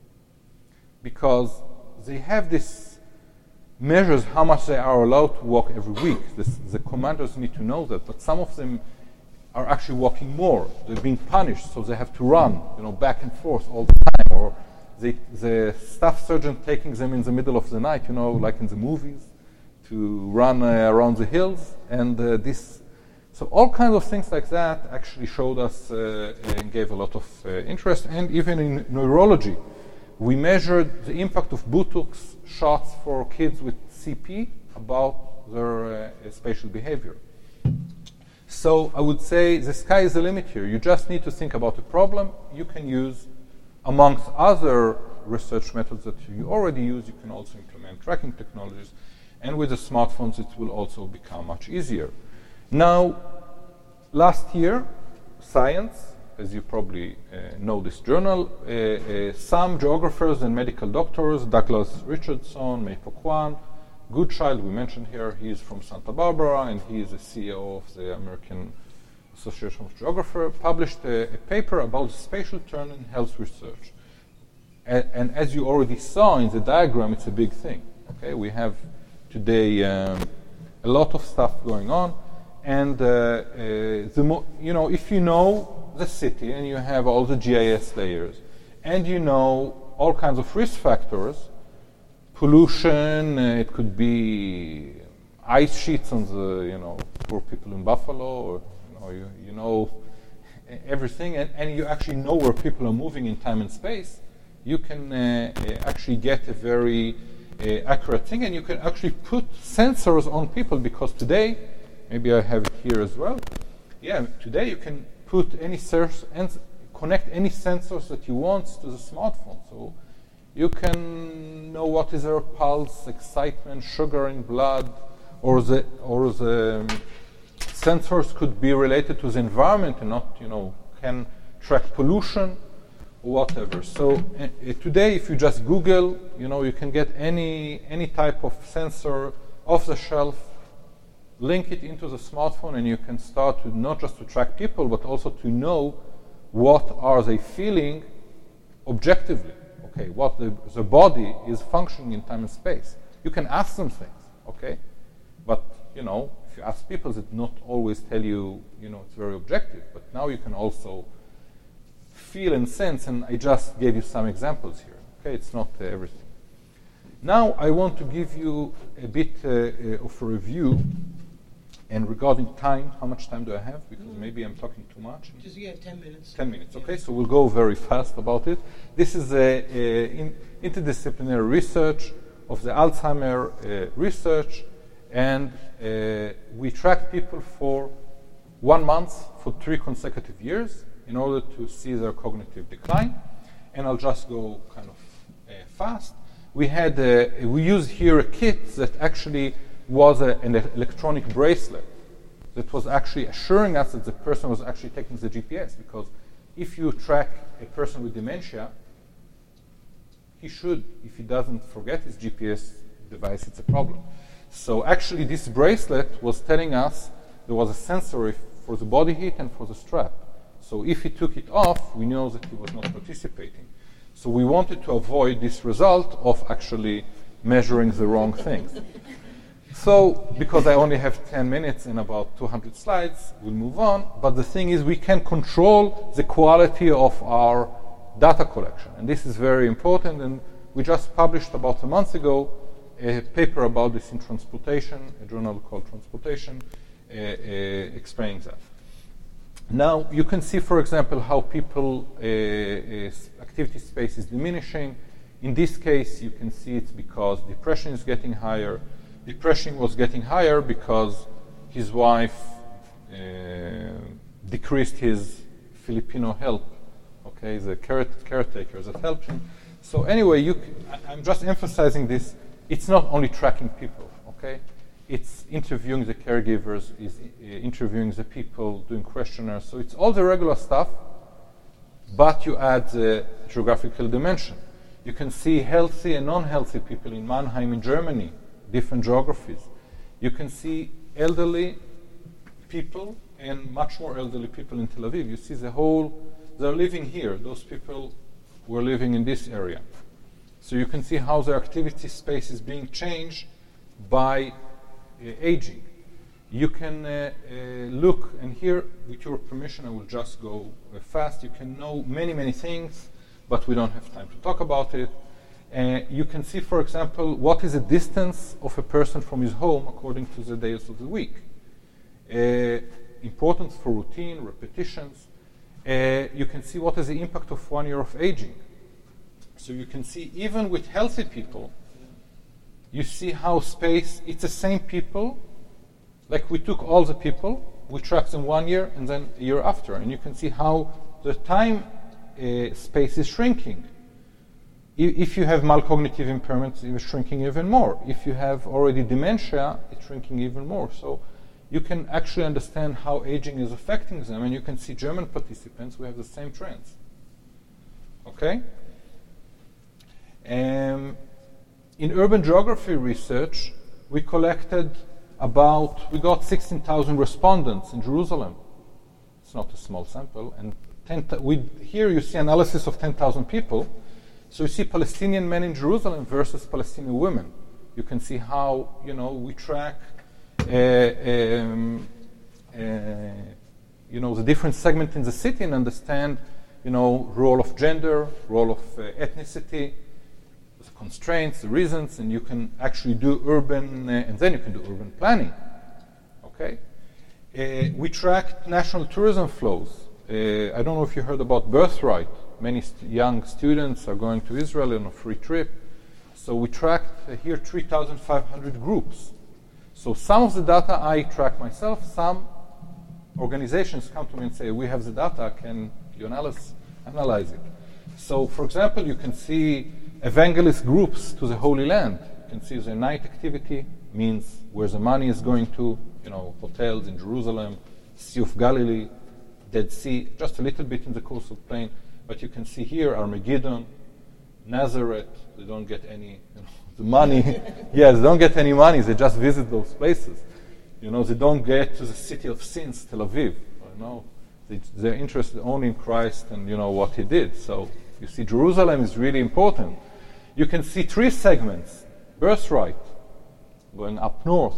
Because they have this measures how much they are allowed to walk every week. This, the commanders need to know that, but some of them are actually walking more. They're being punished, so they have to run, you know, back and forth all the time. Or they, the staff sergeant taking them in the middle of the night, you know, like in the movies, to run uh, around the hills. And uh, this, so all kinds of things like that actually showed us uh, and gave a lot of uh, interest. And even in neurology, we measured the impact of Botox shots for kids with C P about their uh, spatial behavior. So I would say the sky is the limit here. You just need to think about a problem you can use amongst other research methods that you already use. You can also implement tracking technologies. And with the smartphones, it will also become much easier. Now, last year, Science, as you probably uh, know this journal, uh, uh, some geographers and medical doctors, Douglas Richardson, Mei-Po Kwan, Goodchild, we mentioned here, he is from Santa Barbara, and he is the C E O of the American Association of Geographers, published a, a paper about the spatial turn in health research. A- and as you already saw in the diagram, it's a big thing. Okay, we have today um, a lot of stuff going on, and uh, uh, the mo- you know, if you know the city and you have all the G I S layers, and you know all kinds of risk factors, pollution, uh, it could be ice sheets on the, you know, poor people in Buffalo, or you know, you, you know everything, and, and you actually know where people are moving in time and space, you can uh, uh, actually get a very uh, accurate thing, and you can actually put sensors on people, because today, maybe I have it here as well, yeah, today you can put any source and connect any sensors that you want to the smartphone. So you can know what is their pulse, excitement, sugar in blood, or the or the um, sensors could be related to the environment and not, you know, can track pollution or whatever. So uh, today, if you just Google, you know, you can get any any type of sensor off the shelf, link it into the smartphone, and you can start to not just to track people, but also to know what are they feeling objectively. Okay, what the, the body is functioning in time and space. You can ask them things, okay? But, you know, if you ask people, it not always tell you, you know, it's very objective. But now you can also feel and sense, and I just gave you some examples here. Okay, it's not uh, everything. Now I want to give you a bit uh, uh, of a review. And regarding time, how much time do I have? Because mm-hmm. maybe I'm talking too much. Just, yeah, ten minutes. ten minutes, okay. So we'll go very fast about it. This is a, a in, interdisciplinary research of the Alzheimer uh, research. And uh, we tracked people for one month for three consecutive years in order to see their cognitive decline. And I'll just go kind of uh, fast. We had, uh, we used here a kit that actually was a, an electronic bracelet that was actually assuring us that the person was actually taking the G P S, because if you track a person with dementia, he should, if he doesn't forget his G P S device, it's a problem. So actually this bracelet was telling us there was a sensor for the body heat and for the strap. So if he took it off, we know that he was not participating. So we wanted to avoid this result of actually measuring the wrong things. So, because I only have ten minutes and about two hundred slides, we'll move on. But the thing is, we can control the quality of our data collection. And this is very important. And we just published about a month ago a paper about this in Transportation, a journal called Transportation, uh, uh, explaining that. Now, you can see, for example, how people, uh, uh, activity space is diminishing. In this case, you can see it's because depression is getting higher. Depression was getting higher because his wife uh, decreased his Filipino help, okay, the care- caretakers that helped him. So anyway, you c- I- I'm just emphasizing this. It's not only tracking people, okay? It's interviewing the caregivers, is uh, interviewing the people, doing questionnaires. So it's all the regular stuff, but you add the geographical dimension. You can see healthy and non-healthy people in Mannheim in Germany, different geographies. You can see elderly people and much more elderly people in Tel Aviv. You see the whole, they're living here. Those people were living in this area. So you can see how their activity space is being changed by uh, aging. You can uh, uh, look, and here, with your permission, I will just go uh, fast. You can know many, many things, but we don't have time to talk about it. Uh, you can see, for example, what is the distance of a person from his home according to the days of the week. Uh, importance for routine, repetitions. Uh, you can see what is the impact of one year of aging. So you can see, even with healthy people, you see how space, it's the same people. Like we took all the people, we tracked them one year and then a year after, and you can see how the time uh, space is shrinking. I- if you have malcognitive impairments, it's shrinking even more. If you have already dementia, it's shrinking even more. So you can actually understand how aging is affecting them, and you can see German participants, we have the same trends. Okay? Um, in urban geography research, we collected about, we got sixteen thousand respondents in Jerusalem. It's not a small sample. And ten, we, here you see analysis of ten thousand people. So you see Palestinian men in Jerusalem versus Palestinian women. You can see how, you know, we track, uh, um, uh, you know, the different segments in the city and understand, you know, role of gender, role of uh, ethnicity, the constraints, the reasons, and you can actually do urban, uh, and then you can do urban planning. Okay? Uh, we tracked national tourism flows. Uh, I don't know if you heard about Birthright. Many st- young students are going to Israel on a free trip. So we tracked uh, here three thousand five hundred groups. So some of the data I track myself, some organizations come to me and say, we have the data, can you analyze, analyze it? So, for example, you can see evangelist groups to the Holy Land. You can see the night activity means where the money is going to, you know, hotels in Jerusalem, Sea of Galilee, Dead Sea, just a little bit in the coastal plain. But you can see here Armageddon, Nazareth, they don't get any, you know, the money. Yes, they don't get any money, they just visit those places. You know, they don't get to the city of sins, Tel Aviv. You know, they, they're interested only in Christ and, you know, what he did. So you see Jerusalem is really important. You can see three segments. Birthright, going up north.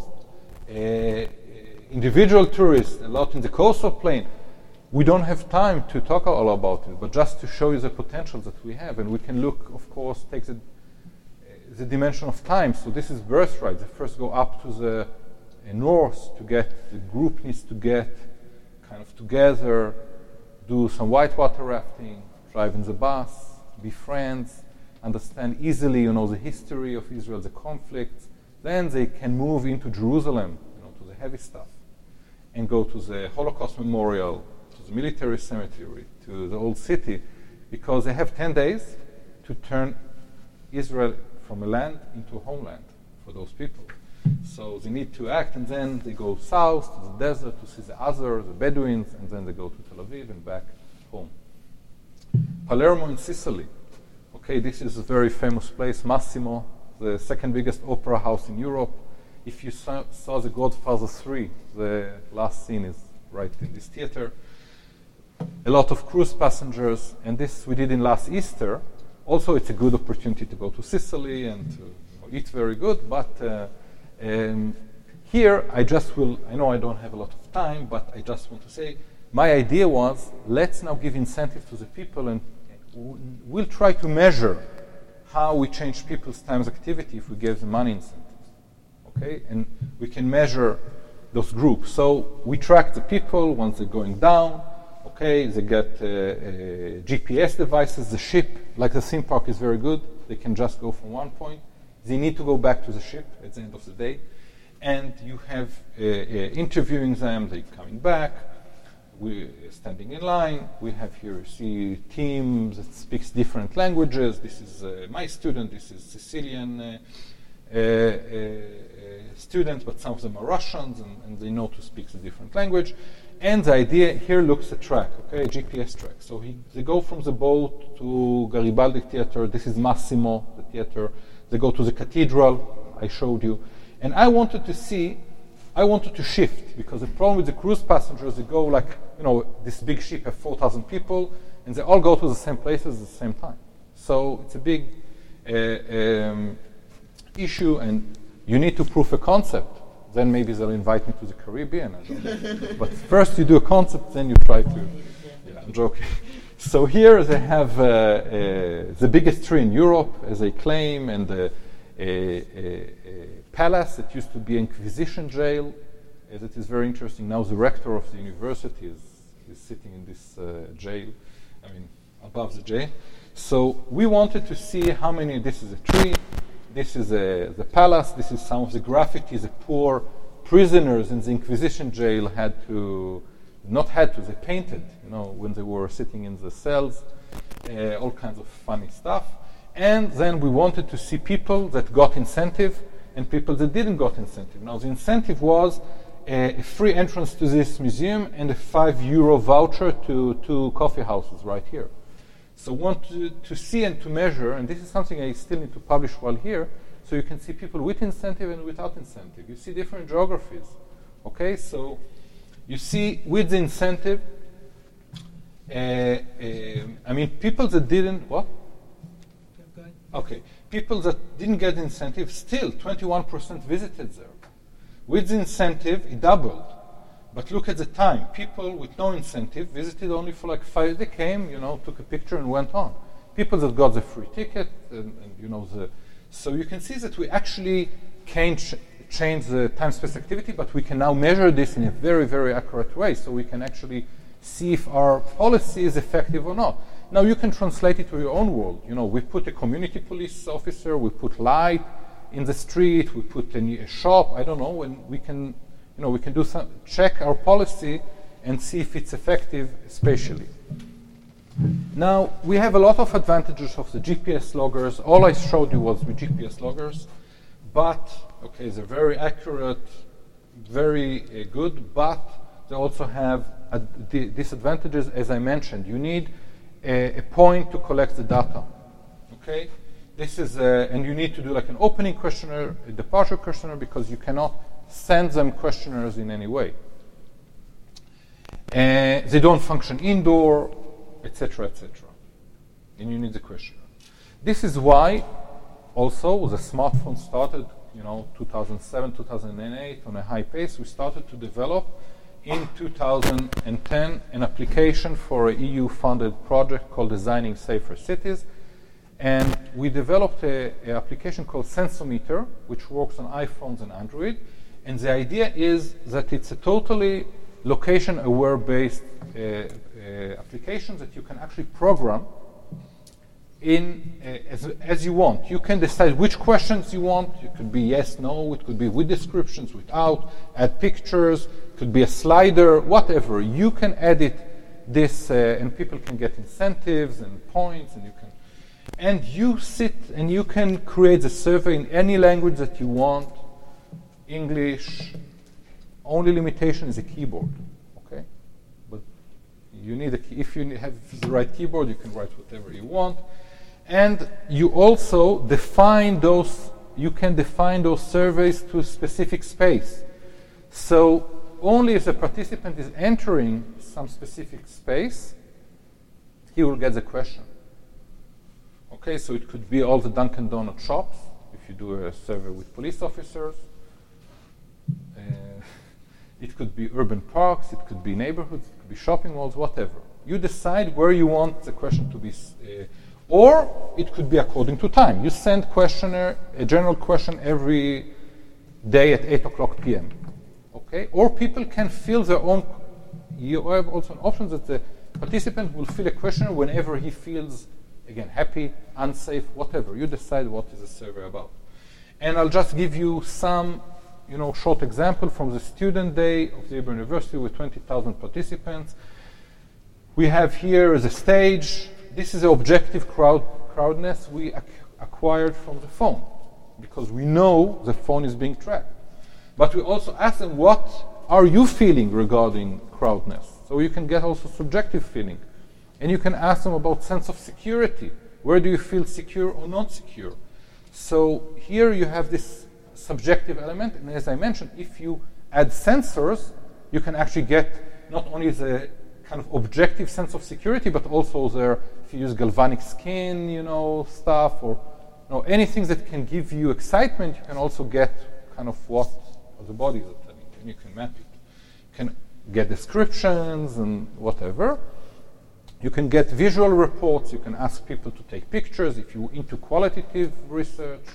Uh, individual tourists, a lot in the coastal plain. We don't have time to talk all about it, but just to show you the potential that we have. And we can look, of course, take the, the dimension of time. So this is Birthright. They first go up to the uh, north to get, the group needs to get kind of together, do some whitewater rafting, drive in the bus, be friends, understand easily, you know, the history of Israel, the conflicts. Then they can move into Jerusalem, you know, to the heavy stuff, and go to the Holocaust Memorial, to the military cemetery, to the old city, because they have ten days to turn Israel from a land into a homeland for those people. So they need to act, and then they go south to the desert to see the other, the Bedouins, and then they go to Tel Aviv and back home. Palermo in Sicily. Okay, this is a very famous place, Massimo, the second biggest opera house in Europe. If you saw, saw The Godfather three, the last scene is right in this theater. A lot of cruise passengers, and this we did in last Easter. Also, it's a good opportunity to go to Sicily and to, you know, eat very good, but uh, um, here I just will, I know I don't have a lot of time, but I just want to say, my idea was, let's now give incentive to the people, and we'll try to measure how we change people's times activity if we give them money incentives. Okay, and we can measure those groups. So we track the people once they're going down. Okay, they get uh, uh, G P S devices. The ship, like the theme park, is very good. They can just go from one point. They need to go back to the ship at the end of the day. And you have uh, uh, interviewing them, they're coming back. We're standing in line. We have here, you see, teams that speaks different languages. This is uh, my student. This is Sicilian uh, uh, uh, student, but some of them are Russians, and, and they know to speak a different language. And the idea here looks a track, okay, a G P S track. So he, they go from the boat to Garibaldi Theater. This is Massimo, the theater. They go to the cathedral I showed you. And I wanted to see I wanted to shift, because the problem with the cruise passengers, they go like, you know, this big ship has four thousand people, and they all go to the same places at the same time. So it's a big uh, um, issue, and you need to prove a concept. Then maybe they'll invite me to the Caribbean. I don't know. But first you do a concept, then you try to. Yeah, I'm joking. So here they have uh, uh, the biggest tree in Europe, as they claim, and the a, a, a palace that used to be Inquisition jail. Uh, that is very interesting. Now the rector of the university is, is sitting in this uh, jail, I mean, above the jail. So we wanted to see how many, this is a tree, this is a, the palace, this is some of the graffiti the poor prisoners in the Inquisition jail had to, not had to, they painted, you know, when they were sitting in the cells, uh, all kinds of funny stuff. And then we wanted to see people that got incentive and people that didn't got incentive. Now the incentive was a, a free entrance to this museum and a five euro voucher to two coffee houses right here. So want to, to see and to measure, and this is something I still need to publish while here, so you can see people with incentive and without incentive. You see different geographies. Okay, so you see with the incentive, uh, uh, I mean people that didn't, what? Okay, people that didn't get incentive, still twenty-one percent visited there. With the incentive, it doubled. But look at the time. People with no incentive visited only for like five. They came, you know, took a picture and went on. People that got the free ticket, and, and you know, the. So you can see that we actually can ch- change the time space activity, but we can now measure this in a very, very accurate way. So we can actually see if our policy is effective or not. Now you can translate it to your own world. You know, we put a community police officer, we put light in the street, we put a, a shop. I don't know, and we can, you know, we can do some check our policy and see if it's effective spatially. Now we have a lot of advantages of the G P S loggers. All I showed you was with G P S loggers, but okay, they're very accurate, very uh, good, but they also have ad- d- disadvantages. As I mentioned, you need A, a point to collect the data. Okay, this is a, and you need to do like an opening questionnaire, a departure questionnaire, because you cannot send them questionnaires in any way. And they don't function indoor, et cetera, et cetera. And you need the questionnaire. This is why also the smartphone started, you know, two thousand seven, two thousand eight on a high pace. We started to develop in two thousand ten an application for an E U-funded project called Designing Safer Cities. And we developed an application called Sensometer, which works on iPhones and Android. And the idea is that it's a totally location-aware based uh, uh, application that you can actually program in uh, as, as you want. You can decide which questions you want. It could be yes, no. It could be with descriptions, without, add pictures. It could be a slider, whatever. You can edit this, uh, and people can get incentives and points, and you can. And you sit and you can create the survey in any language that you want. English. Only limitation is a keyboard. Okay, but you need a key. If you have the right keyboard, you can write whatever you want. And you also define those, you can define those surveys to a specific space. So only if the participant is entering some specific space, he will get the question. Okay, so it could be all the Dunkin' Donuts shops, if you do a survey with police officers. Uh, it could be urban parks, it could be neighborhoods, it could be shopping malls, whatever. You decide where you want the question to be uh, or it could be according to time. You send questionnaire, a general question every day at eight o'clock p.m. Okay? Or people can fill their own. You have also an option that the participant will fill a questionnaire whenever he feels, again, happy, unsafe, whatever. You decide what is the survey about. And I'll just give you some, you know, short example from the student day of the Hebrew University with twenty thousand participants. We have here the stage. This is the objective crowd crowdness we ac- acquired from the phone, because we know the phone is being tracked. But we also ask them, what are you feeling regarding crowdness? So you can get also subjective feeling. And you can ask them about sense of security. Where do you feel secure or not secure? So here you have this subjective element, and as I mentioned, if you add sensors, you can actually get not only the kind of objective sense of security, but also the, if you use galvanic skin, you know, stuff, or you know, anything that can give you excitement, you can also get kind of what the body is telling you, and you can map it. You can get descriptions and whatever. You can get visual reports. You can ask people to take pictures if you're into qualitative research.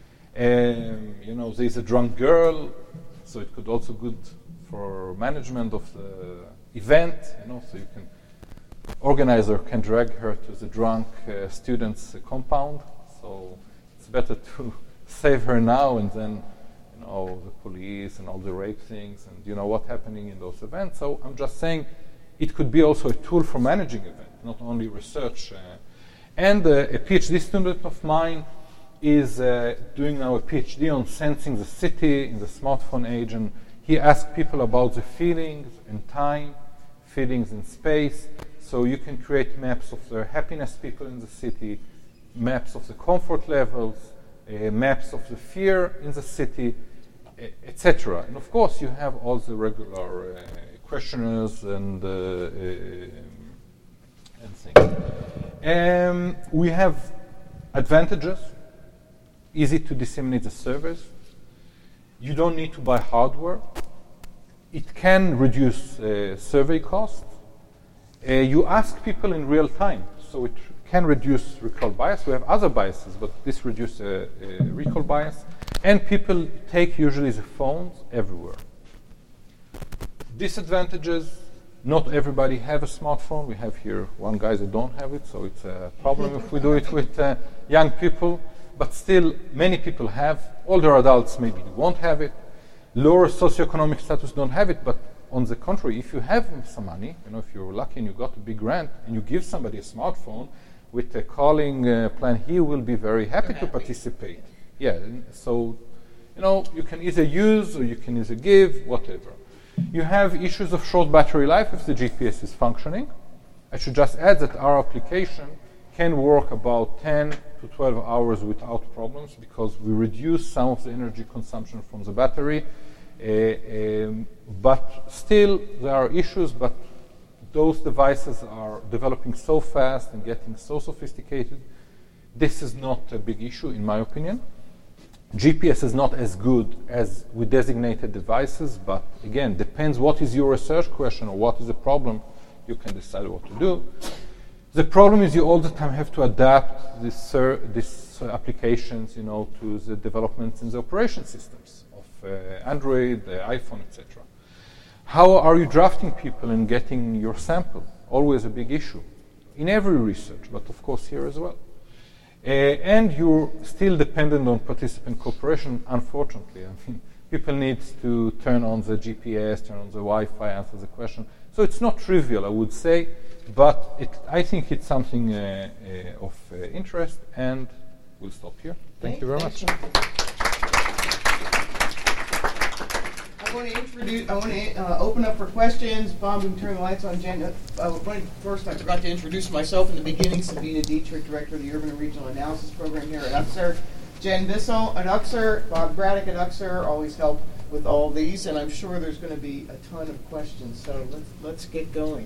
Um, you know, there's a drunk girl, so it could also good for management of the event. You know, so you can organizer can drag her to the drunk uh, student's uh, compound. So it's better to save her now and then, you know, the police and all the rape things and you know what's happening in those events. So I'm just saying it could be also a tool for managing events, not only research. Uh, and uh, a PhD student of mine is uh, doing now a PhD on sensing the city in the smartphone age, and he asked people about the feelings in time, feelings in space. So you can create maps of the happiness people in the city, maps of the comfort levels, uh, maps of the fear in the city, et cetera. And of course, you have all the regular uh, questionnaires and uh, uh, and things. Um, we have advantages. Easy to disseminate the service. You don't need to buy hardware. It can reduce uh, survey costs. Uh, you ask people in real time, so it can reduce recall bias. We have other biases, but this reduces uh, uh, recall bias. And people take usually the phones everywhere. Disadvantages, not everybody have a smartphone. We have here one guy that don't have it, so it's a problem if we do it with uh, young people. But still, many people have. Older adults maybe won't have it. Lower socioeconomic status don't have it. But on the contrary, if you have some money, you know, if you're lucky and you got a big grant, and you give somebody a smartphone with a calling uh, plan, he will be very happy to participate. Yeah. So, you know, you can either use or you can either give, whatever. You have issues of short battery life if the G P S is functioning. I should just add that our application can work about ten to twelve hours without problems because we reduce some of the energy consumption from the battery. Uh, um, but still, there are issues, but those devices are developing so fast and getting so sophisticated. This is not a big issue, in my opinion. G P S is not as good as with designated devices, but again, depends what is your research question or what is the problem, you can decide what to do. The problem is you all the time have to adapt these uh, this, uh, applications, you know, to the developments in the operation systems of uh, Android, the iPhone, et cetera. How are you drafting people and getting your sample? Always a big issue in every research, but of course here as well. Uh, and you're still dependent on participant cooperation, unfortunately. I mean, people need to turn on the G P S, turn on the Wi-Fi, answer the question. So it's not trivial, I would say. But it, I think it's something uh, uh, of uh, interest, and we'll stop here. Thank, Thank you very much. I want to introduce. I want to uh, open up for questions. Bob, we can turn the lights on. Jen, uh, first, I forgot to introduce myself in the beginning. Sabina Dietrich, Director of the Urban and Regional Analysis Program here at U X R. Jen Bissell at U X R. Bob Braddock at U X R always help with all these, and I'm sure there's going to be a ton of questions. So let's let's get going.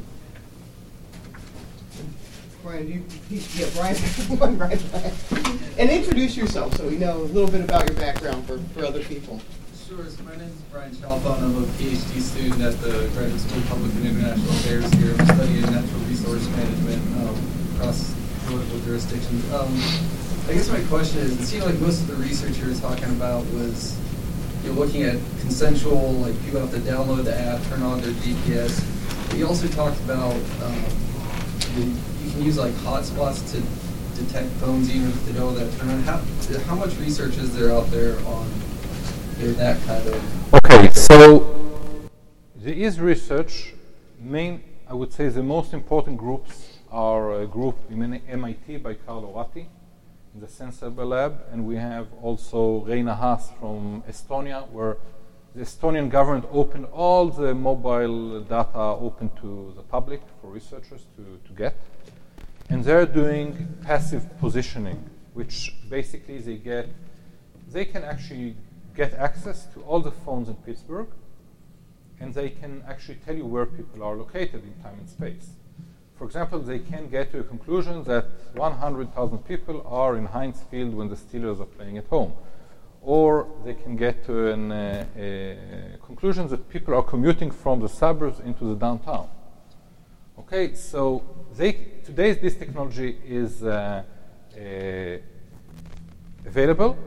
Brian, you, yeah, Brian, right back. And introduce yourself so we know a little bit about your background for, for other people. Sure. So my name is Brian Chalfon. I'm a PhD student at the Graduate School of Public and International Affairs here. I'm studying natural resource management um, across political jurisdictions. Um, I guess my question is, it seemed like most of the research you were talking about was you know, looking at consensual, like people have to download the app, turn on their G P S. But you also talked about um, the you can use like hotspots to detect phones even if they know that turn on. How, how much research is there out there on you know, that kind of? Okay, so there is research. Main, I would say the most important groups are a group in M I T by Carlo Ratti in the Sensible Lab, and we have also Reina Haas from Estonia, where the Estonian government opened all the mobile data open to the public for researchers to, to get. And they're doing passive positioning, which basically they get, they can actually get access to all the phones in Pittsburgh and they can actually tell you where people are located in time and space. For example, they can get to a conclusion that one hundred thousand people are in Heinz Field when the Steelers are playing at home. Or they can get to an, uh, a conclusion that people are commuting from the suburbs into the downtown. Okay, so they, today this technology is uh, uh, available.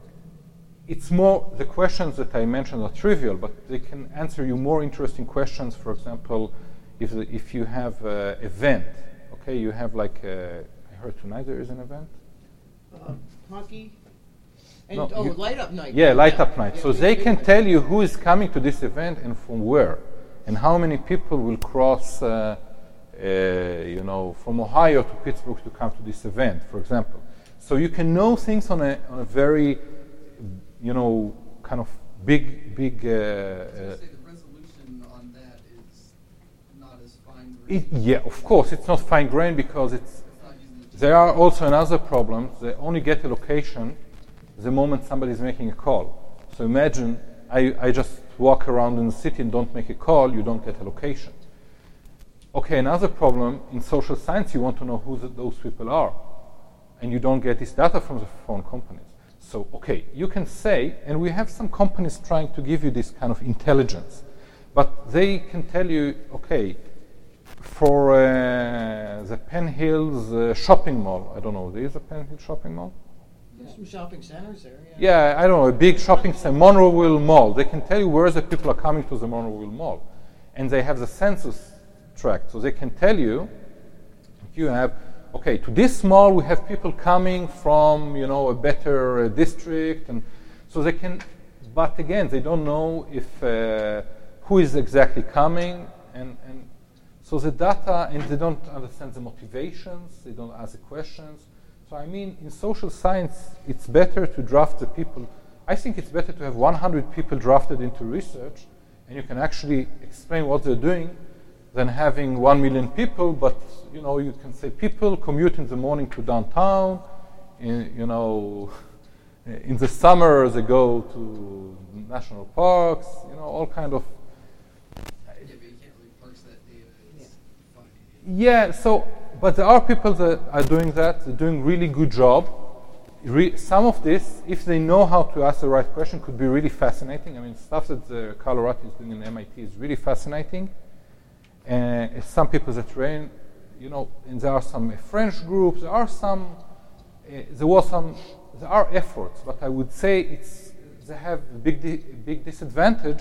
It's more, the questions that I mentioned are trivial, but they can answer you more interesting questions. For example, if, the, if you have an event, okay, you have like, a, I heard tonight there is an event? Uh, hockey? And, No, oh, you- light up night. Yeah, light up night. Yeah, So big- they big can night. tell you who is coming to this event and from where, and how many people will cross, uh, uh, you know, from Ohio to Pittsburgh to come to this event, for example. So you can know things on a on a very, you know, kind of big, big. Uh, So uh, you say the resolution on that is not as fine-grained. it, yeah, of course, it's not fine-grained because it's. It's not using the There are also another problems. They only get a location the moment somebody is making a call. So imagine I, I just walk around in the city and don't make a call, you don't get a location. Okay, another problem in social science, you want to know who the, those people are, and you don't get this data from the phone companies. So, okay, you can say, and we have some companies trying to give you this kind of intelligence, but they can tell you, okay, for uh, the Penn Hills uh, shopping mall, I don't know, there is a Penn Hills shopping mall? There's some shopping centers there. Yeah. Yeah, I don't know, a big shopping center, Monroeville Mall. They can tell you where the people are coming to the Monroeville Mall. And they have the census tract. So they can tell you, you have, okay, to this mall we have people coming from, you know, a better uh, district. And so they can, but again, they don't know if, uh, who is exactly coming. And, and so the data, and they don't understand the motivations, they don't ask the questions. So I mean, in social science, it's better to draft the people. I think it's better to have one hundred people drafted into research, and you can actually explain what they're doing, than having one million people. But you know, you can say people commute in the morning to downtown. In, you know, in the summer they go to national parks. You know, all kind of. Yeah, but you can't really parse that data. It's fine. Yeah, so, but there are people that are doing that, they're doing really good job. Re- some of this, if they know how to ask the right question, could be really fascinating. I mean, stuff that uh, Carlo Ratti is doing in M I T is really fascinating. And some people that train, you know, and there are some French groups, there are some, uh, there was some, there are efforts, but I would say it's, they have a big, di- big disadvantage.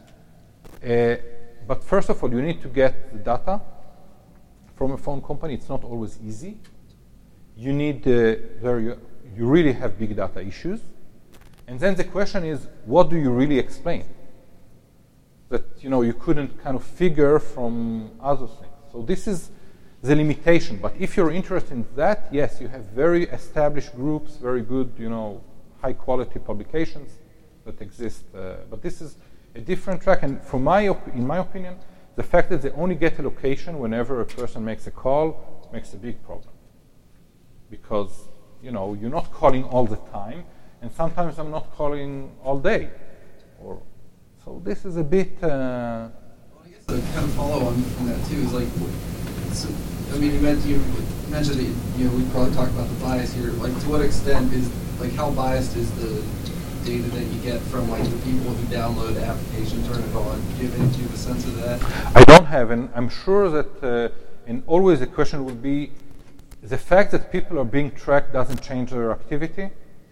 Uh, but first of all, you need to get the data from a phone company. It's not always easy. You need, uh, there you, you really have big data issues. And then the question is, what do you really explain? That, you know, you couldn't kind of figure from other things. So this is the limitation. But if you're interested in that, yes, you have very established groups, very good, you know, high quality publications that exist. Uh, but this is a different track. And from my op- in my opinion, the fact that they only get a location whenever a person makes a call makes a big problem. Because, you know, you're not calling all the time, and sometimes I'm not calling all day. Or so this is a bit. Uh, Well, I guess the kind of follow on from that too is like, so, I mean, you mentioned, you mentioned that, you know, we probably talked about the bias here. Like, to what extent is, like, how biased is the data that you get from, like, the people who download the application, turn it on? Do you have any, do you have a sense of that? I don't have, and I'm sure that, uh, and always the question will be, the fact that people are being tracked doesn't change their activity?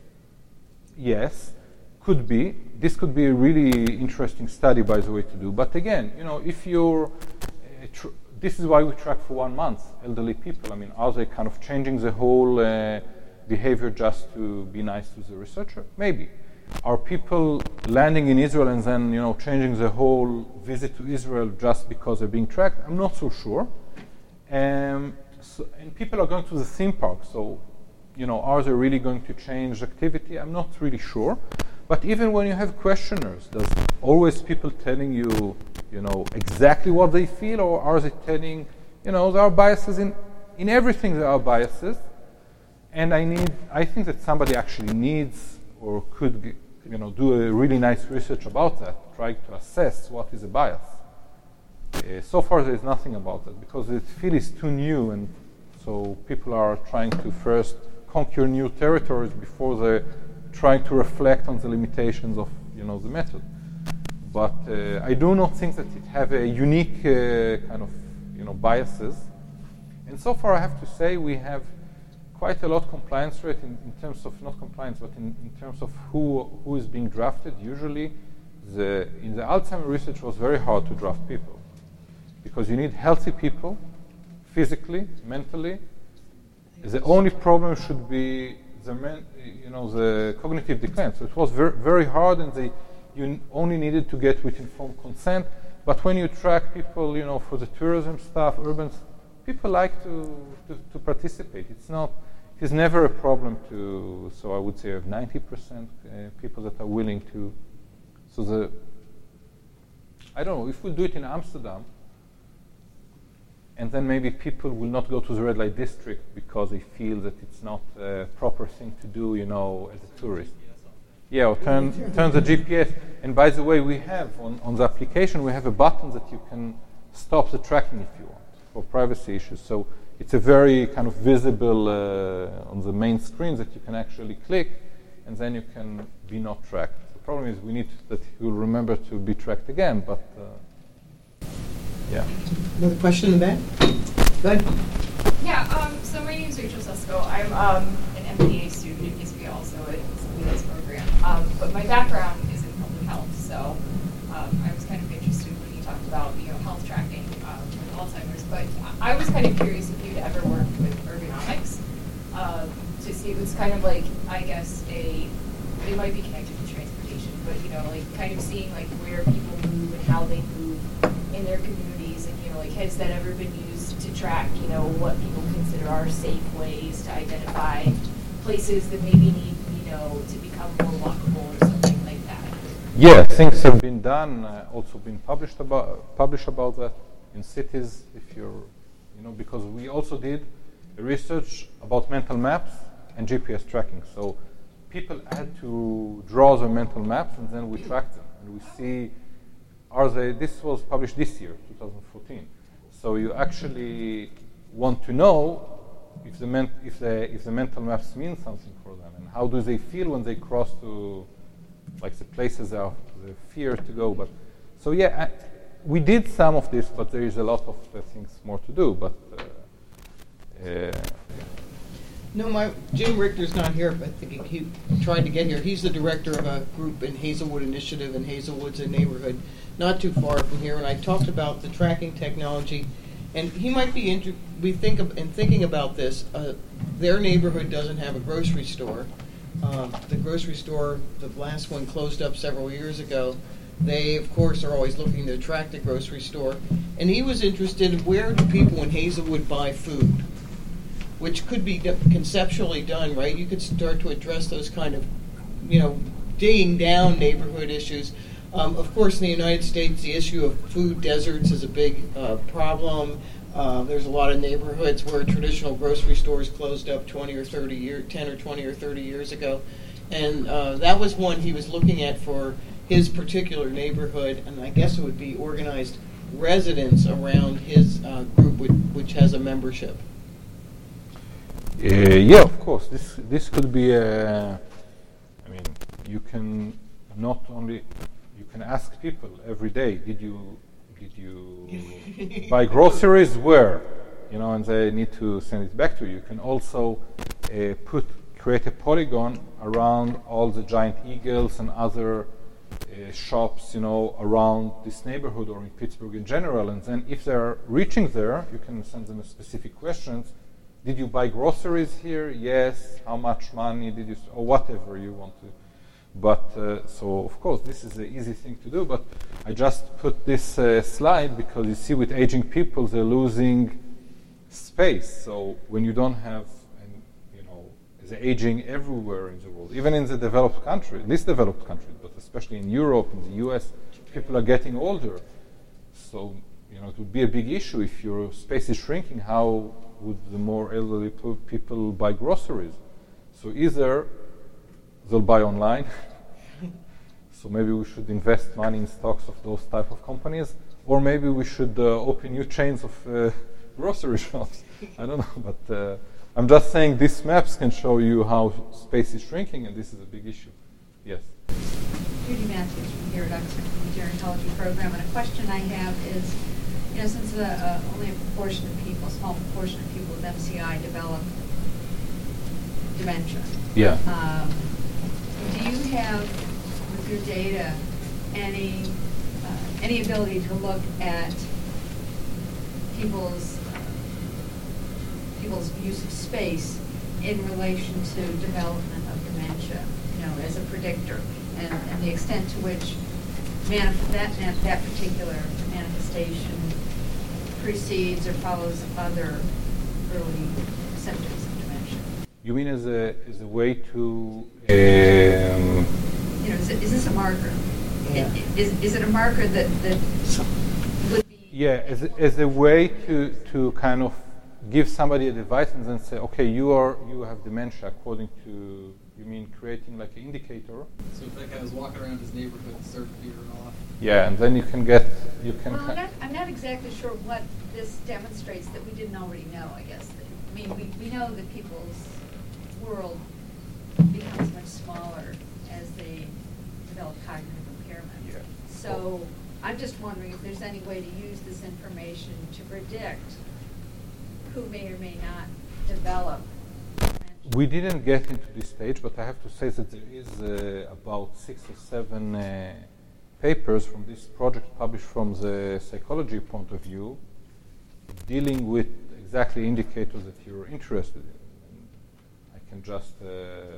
Yes, could be. This could be a really interesting study, by the way, to do. But again, you know, if you're, uh, tr- this is why we track for one month elderly people. I mean, are they kind of changing the whole uh, behavior just to be nice to the researcher? Maybe. Are people landing in Israel and then, you know, changing the whole visit to Israel just because they're being tracked? I'm not so sure. Um, so, and people are going to the theme park, so, you know, are they really going to change activity? I'm not really sure. But even when you have questionnaires, there's always people telling you, you know, exactly what they feel, or are they telling, you know, there are biases in, in everything. There are biases, and I need, I think that somebody actually needs or could g- you know, do a really nice research about that, trying to assess what is a bias. Uh, so far, there is nothing about that because the field is too new, and so people are trying to first conquer new territories before they try to reflect on the limitations of, you know, the method. But uh, I do not think that it have a unique uh, kind of, you know, biases. And so far, I have to say we have quite a lot compliance rate in, in terms of not compliance, but in, in terms of who who is being drafted. Usually, the in the Alzheimer research was very hard to draft people because you need healthy people, physically, mentally. The only problem should be the men, you know, the cognitive decline. So it was very very hard, and they you only needed to get with informed consent. But when you track people, you know, for the tourism stuff, urban, people like to, to, to participate. It's not, it is never a problem to, so I would say I have ninety percent uh, people that are willing to, so the, I don't know, if we do it in Amsterdam, and then maybe people will not go to the red light district because they feel that it's not a proper thing to do, you know, as a tourist. Yeah, or turn, turn the G P S. And by the way, we have on, on the application, we have a button that you can stop the tracking if you want for privacy issues. So it's a very kind of visible uh, on the main screen that you can actually click, and then you can be not tracked. The problem is we need that you'll remember to be tracked again, but uh, yeah. Another question in the back? Go ahead. Yeah, um, so my name is Rachel Sesko. I'm um, an M B A student at U S P also at this program. Um, but my background is in public health, so um, I was kind of interested when you talked about, you know, health tracking um, with Alzheimer's. But I was kind of curious if you'd ever worked with ergonomics um, to see, it was kind of like, I guess, a, it might be connected to transportation, but, you know, like kind of seeing like where people move and how they move in their communities, and, you know, like has that ever been used to track, you know, what people consider are safe ways to identify places that maybe need, you know, to become more walkable or something like that? Yeah, things have been done, uh, also been published about published about that in cities. If you're, you know, because we also did research about mental maps and G P S tracking. So people had to draw their mental maps, and then we tracked them, and we see are they. This was published this year, twenty fourteen. So you actually want to know if the men, if the if the mental maps mean something for them, and how do they feel when they cross to, like, the places they are they fear to go. But so yeah, I, we did some of this, but there is a lot of uh, things more to do. But uh, uh, yeah. No, my Jim Richter's not here, but I think he, he tried to get here. He's the director of a group in Hazelwood Initiative, and Hazelwood's a neighborhood not too far from here. And I talked about the tracking technology, and he might be inter- we think of, in thinking about this. Uh, their neighborhood doesn't have a grocery store. Uh, the grocery store, the last one, closed up several years ago. They, of course, are always looking to attract a grocery store. And he was interested in where do people in Hazelwood buy food, which could be d- conceptually done, right? You could start to address those kind of, you know, digging down neighborhood issues. Um, of course, in the United States, the issue of food deserts is a big uh, problem. Uh, there's a lot of neighborhoods where traditional grocery stores closed up twenty or thirty years, ten or twenty or thirty years ago. And uh, that was one he was looking at for his particular neighborhood, and I guess it would be organized residents around his uh, group, which, which has a membership. Uh, yeah, of course. This this could be a. I mean, you can not only you can ask people every day. Did you did you buy groceries? Where? You know, and they need to send it back to you. You can also uh, put create a polygon around all the Giant Eagles and other uh, shops, you know, around this neighborhood or in Pittsburgh in general. And then, if they're reaching there, you can send them specific questions. Did you buy groceries here? Yes. How much money did you, or whatever you want to. But uh, so of course this is the easy thing to do. But I just put this uh, slide because you see with aging people they're losing space. So when you don't have, and, you know, the aging everywhere in the world, even in the developed country, least developed countries, but especially in Europe, in the U S, people are getting older. So you know it would be a big issue if your space is shrinking. How would the more elderly people buy groceries? So either they'll buy online, So maybe we should invest money in stocks of those type of companies, or maybe we should uh, open new chains of uh, grocery shops. I don't know, but uh, I'm just saying these maps can show you how space is shrinking, and this is a big issue. Yes? Judy Matthews from here at Oxford from the gerontology program, and a question I have is, you know, since uh, uh, only a proportion of people, a small proportion of people with M C I develop dementia. Yeah. Um, do you have, with your data, any uh, any ability to look at people's uh, people's use of space in relation to development of dementia, you know, as a predictor, and, and the extent to which manif- that that particular manifestation precedes or follows other early symptoms of dementia? You mean as a as a way to? Um, You know, is, it, is this a marker? Yeah. I- Is, is it a marker that, that would be... Yeah, as a, as a way to to kind of give somebody a device and then say, okay, you are you have dementia according to, you mean creating like an indicator? So if that guy was walking around his neighborhood, surf veering off. Yeah, and then you can get you can. Well, I'm ki- not, I'm not exactly sure what this demonstrates that we didn't already know, I guess. I mean, we, we know that people's world becomes much smaller as they develop cognitive impairment. Yeah. So I'm just wondering if there's any way to use this information to predict who may or may not develop dementia. We didn't get into this stage, but I have to say that there is uh, about six or seven uh, papers from this project published from the psychology point of view, dealing with exactly indicators that you're interested in. And I can just uh,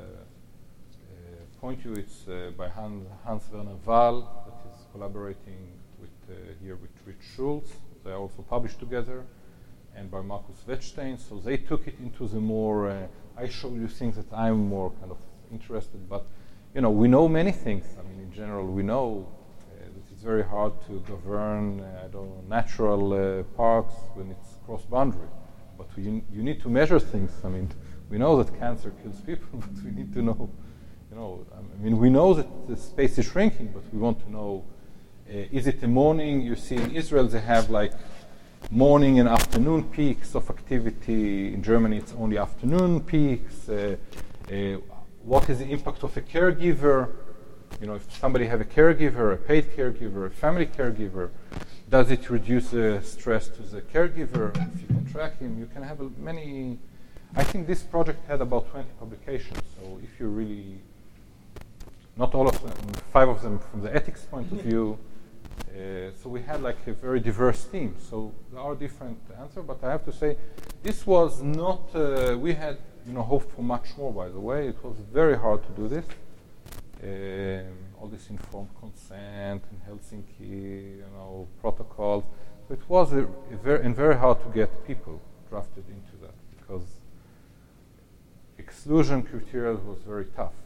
uh, point you. It's uh, by Han- Hans Werner Wahl, that is collaborating with uh, here with Rich Schultz. They are also published together, and by Markus Wettstein. So they took it into the more. Uh, I show you things that I'm more kind of interested, but you know, we know many things. I mean, in general, we know it's very hard to govern, uh, I don't know, natural uh, parks when it's cross-boundary. But we, you need to measure things. I mean, we know that cancer kills people, but we need to know, you know, I mean, we know that the space is shrinking, but we want to know, uh, is it a morning? You see in Israel they have like morning and afternoon peaks of activity. In Germany it's only afternoon peaks. Uh, uh, what is the impact of a caregiver? You know, if somebody have a caregiver, a paid caregiver, a family caregiver, does it reduce the stress to the caregiver? If you can track him, you can have a many. I think this project had about twenty publications. So if you really, not all of them, five of them from the ethics point of view. Uh, so we had like a very diverse team. So there are different answers, but I have to say, this was not. Uh, we had, you know, hoped for much more. By the way, it was very hard to do this. Um, all this informed consent and Helsinki, you know, protocols. So it was a, a very and very hard to get people drafted into that because exclusion criteria was very tough.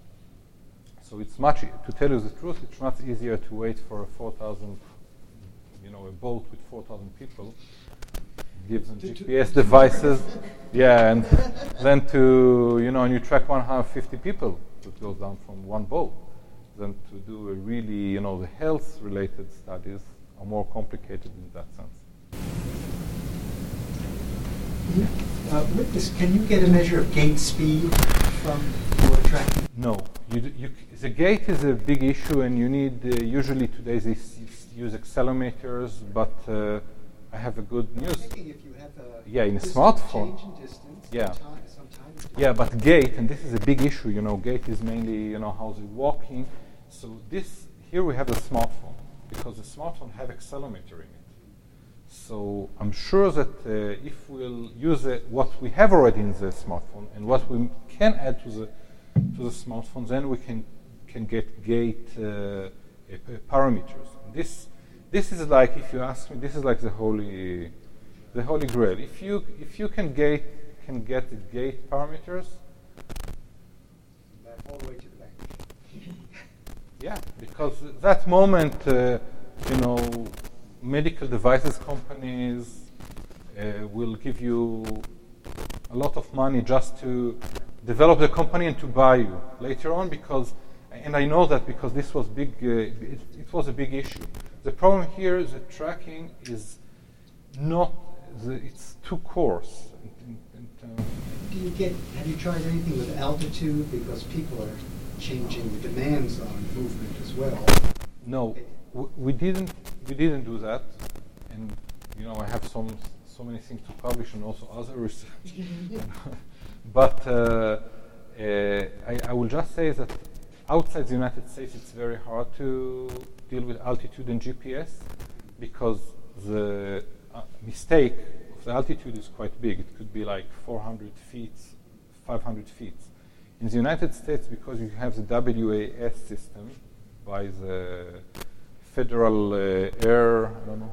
So it's much, e- to tell you the truth, it's much easier to wait for a four thousand, you know, a boat with four thousand people, give them G P S devices, yeah, and then to, you know, and you track one hundred fifty people. It goes down from one boat. Then to do a really, you know, the health-related studies are more complicated in that sense. Uh, with this, can you get a measure of gate speed from your tracking? No, you, d- you, c- the gate is a big issue, and you need uh, usually today they s- use accelerometers. But uh, I have a good I'm news. thinking if you have a Yeah, in a distance smartphone. change in distance, Yeah. sometime, sometime Yeah, but gait, and this is a big issue, you know, gait is mainly, you know, how they're walking. So this, here we have the smartphone, because the smartphone have accelerometer in it. So I'm sure that uh, if we'll use uh, what we have already in the smartphone and what we can add to the to the smartphone, then we can can get gait uh, uh, parameters. And this this is like, if you ask me, this is like the holy the holy grail. If you if you can gate can get the gait parameters, back all the way to the back. yeah, because that moment, uh, you know, medical devices companies uh, will give you a lot of money just to develop the company and to buy you later on, because and I know that because this was big. Uh, it, it was a big issue. The problem here is the tracking is not. The, it's too coarse. In, in, in Do you get? Have you tried anything with altitude? Because people are changing the demands on movement as well. No, w- we didn't. We didn't do that, and you know, I have some so many things to publish and also other research. But uh, uh, I, I will just say that outside the United States, it's very hard to deal with altitude and G P S because the uh, mistake of the altitude is quite big. It could be like four hundred feet, five hundred feet. In the United States, because you have the W A S system by the Federal uh, Air, I don't know,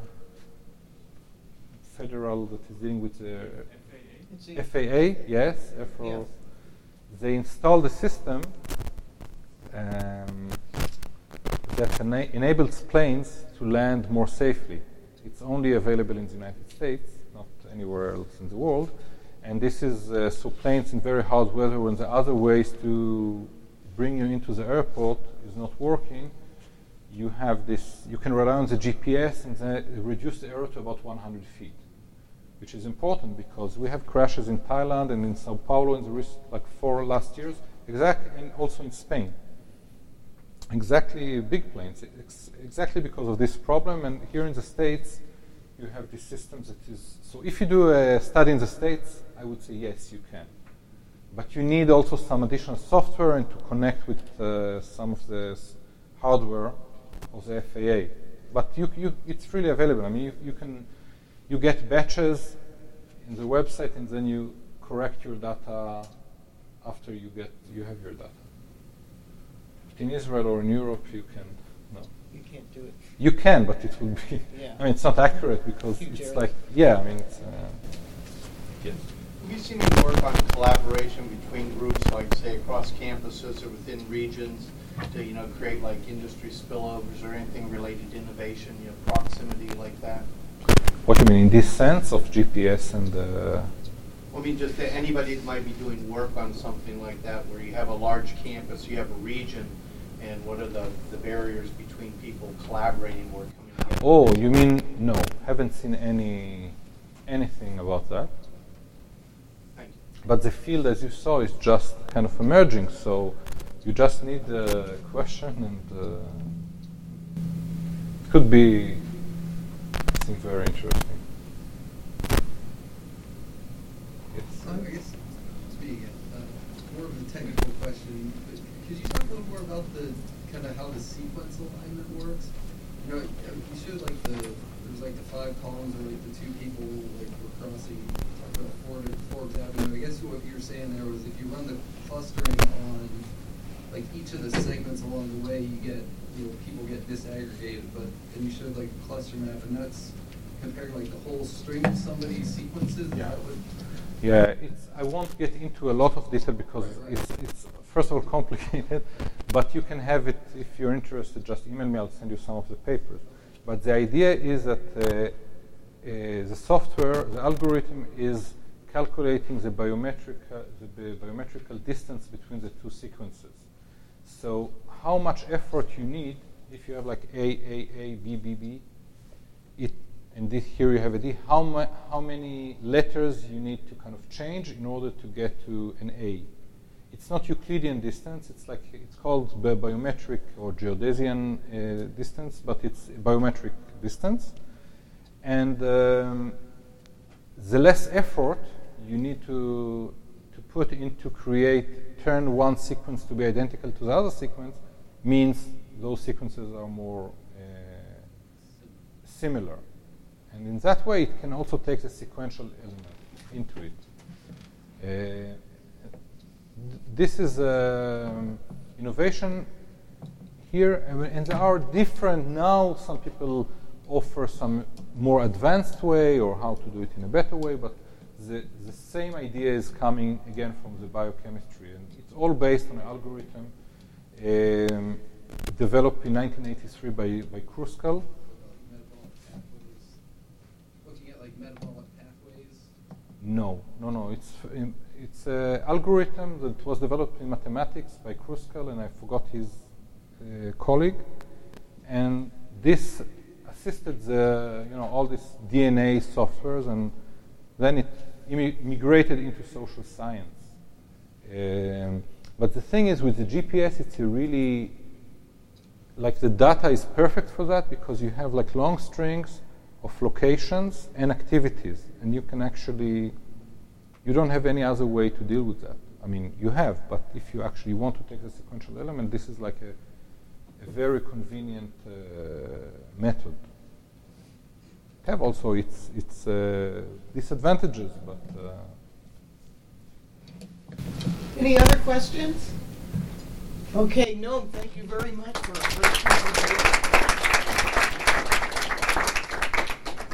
Federal that is dealing with the F A A, yes, F A A. Yes. They installed a system um, that ena- enables planes to land more safely. It's only available in the United States, not anywhere else in the world. And this is uh, so planes in very hard weather, when the other ways to bring you into the airport is not working, you have this. You can rely on the G P S and then reduce the error to about one hundred feet, which is important because we have crashes in Thailand and in Sao Paulo in the recent, like four last years, exactly, and also in Spain. Exactly, big planes. Ex- exactly because of this problem, and here in the States, you have this system that is. So, if you do a study in the States, I would say yes, you can, but you need also some additional software and to connect with uh, some of the s- hardware of the F A A. But you, you, it's really available. I mean, you, you can. You get batches in the website, and then you correct your data after you get you have your data. But in Israel or in Europe, you can no. You can't do it. You can, but it will be. Yeah. I mean, it's not accurate because Huge it's errors. like yeah. I mean, it's, uh, yes. Have you seen any work on collaboration between groups, like say across campuses or within regions, to you know create like industry spillovers or anything related to innovation, you know, proximity like that? What do you mean in this sense of G P S and? Uh, I mean, just that anybody that might be doing work on something like that, where you have a large campus, you have a region, and what are the, the barriers between people collaborating or coming together? oh, you mean no? Haven't seen any anything about that. Thank you. But the field, as you saw, is just kind of emerging. So you just need a question, and uh, it could be something very interesting. Yes. Um, I guess, speaking it, uh, more of a technical question, but could you talk a little more about the kind of how the sequence alignment works? You know, you showed like the there's like the five columns or like the two people like were crossing. Talked about four four examples. I guess what you were saying there was if you run the clustering on like each of the segments along the way, you get you know people get disaggregated. But then you showed like a cluster map, and that's compared like the whole string of somebody's sequences. Yeah. That would, Yeah, it's, I won't get into a lot of detail because Right, right. it's, it's first of all complicated, but you can have it if you're interested. Just email me; I'll send you some of the papers. But the idea is that uh, uh, the software, the algorithm, is calculating the biometric uh, the bi- biometrical distance between the two sequences. So, how much effort you need if you have like A, A, A, B, B, B, it. And this, here you have a D. How, ma- how many letters you need to kind of change in order to get to an A? It's not Euclidean distance. It's like it's called bi- biometric or geodesian uh, distance, but it's biometric distance. And um, the less effort you need to to put into create turn one sequence to be identical to the other sequence means those sequences are more uh, similar. And in that way, it can also take the sequential element into it. Uh, th- this is um, innovation here, and, and there are different now. Some people offer some more advanced way or how to do it in a better way, but the, the same idea is coming again from the biochemistry, and it's all based on an algorithm um, developed in nineteen eighty-three by, by Kruskal. metabolic pathways. Looking at like metabolic pathways. No, no, no. It's um, it's an algorithm that was developed in mathematics by Kruskal, and I forgot his uh, colleague, and this assisted the, you know, all these D N A softwares, and then it immi- migrated into social science. Um, but the thing is, with the G P S, it's a really, like the data is perfect for that because you have like long strings of locations and activities, and you can actually, you don't have any other way to deal with that. I mean, you have, but if you actually want to take the sequential element, this is like a, a very convenient uh, method. Have also its its uh, disadvantages, but. Uh, Any other questions? Okay, no, thank you very much for a great presentation.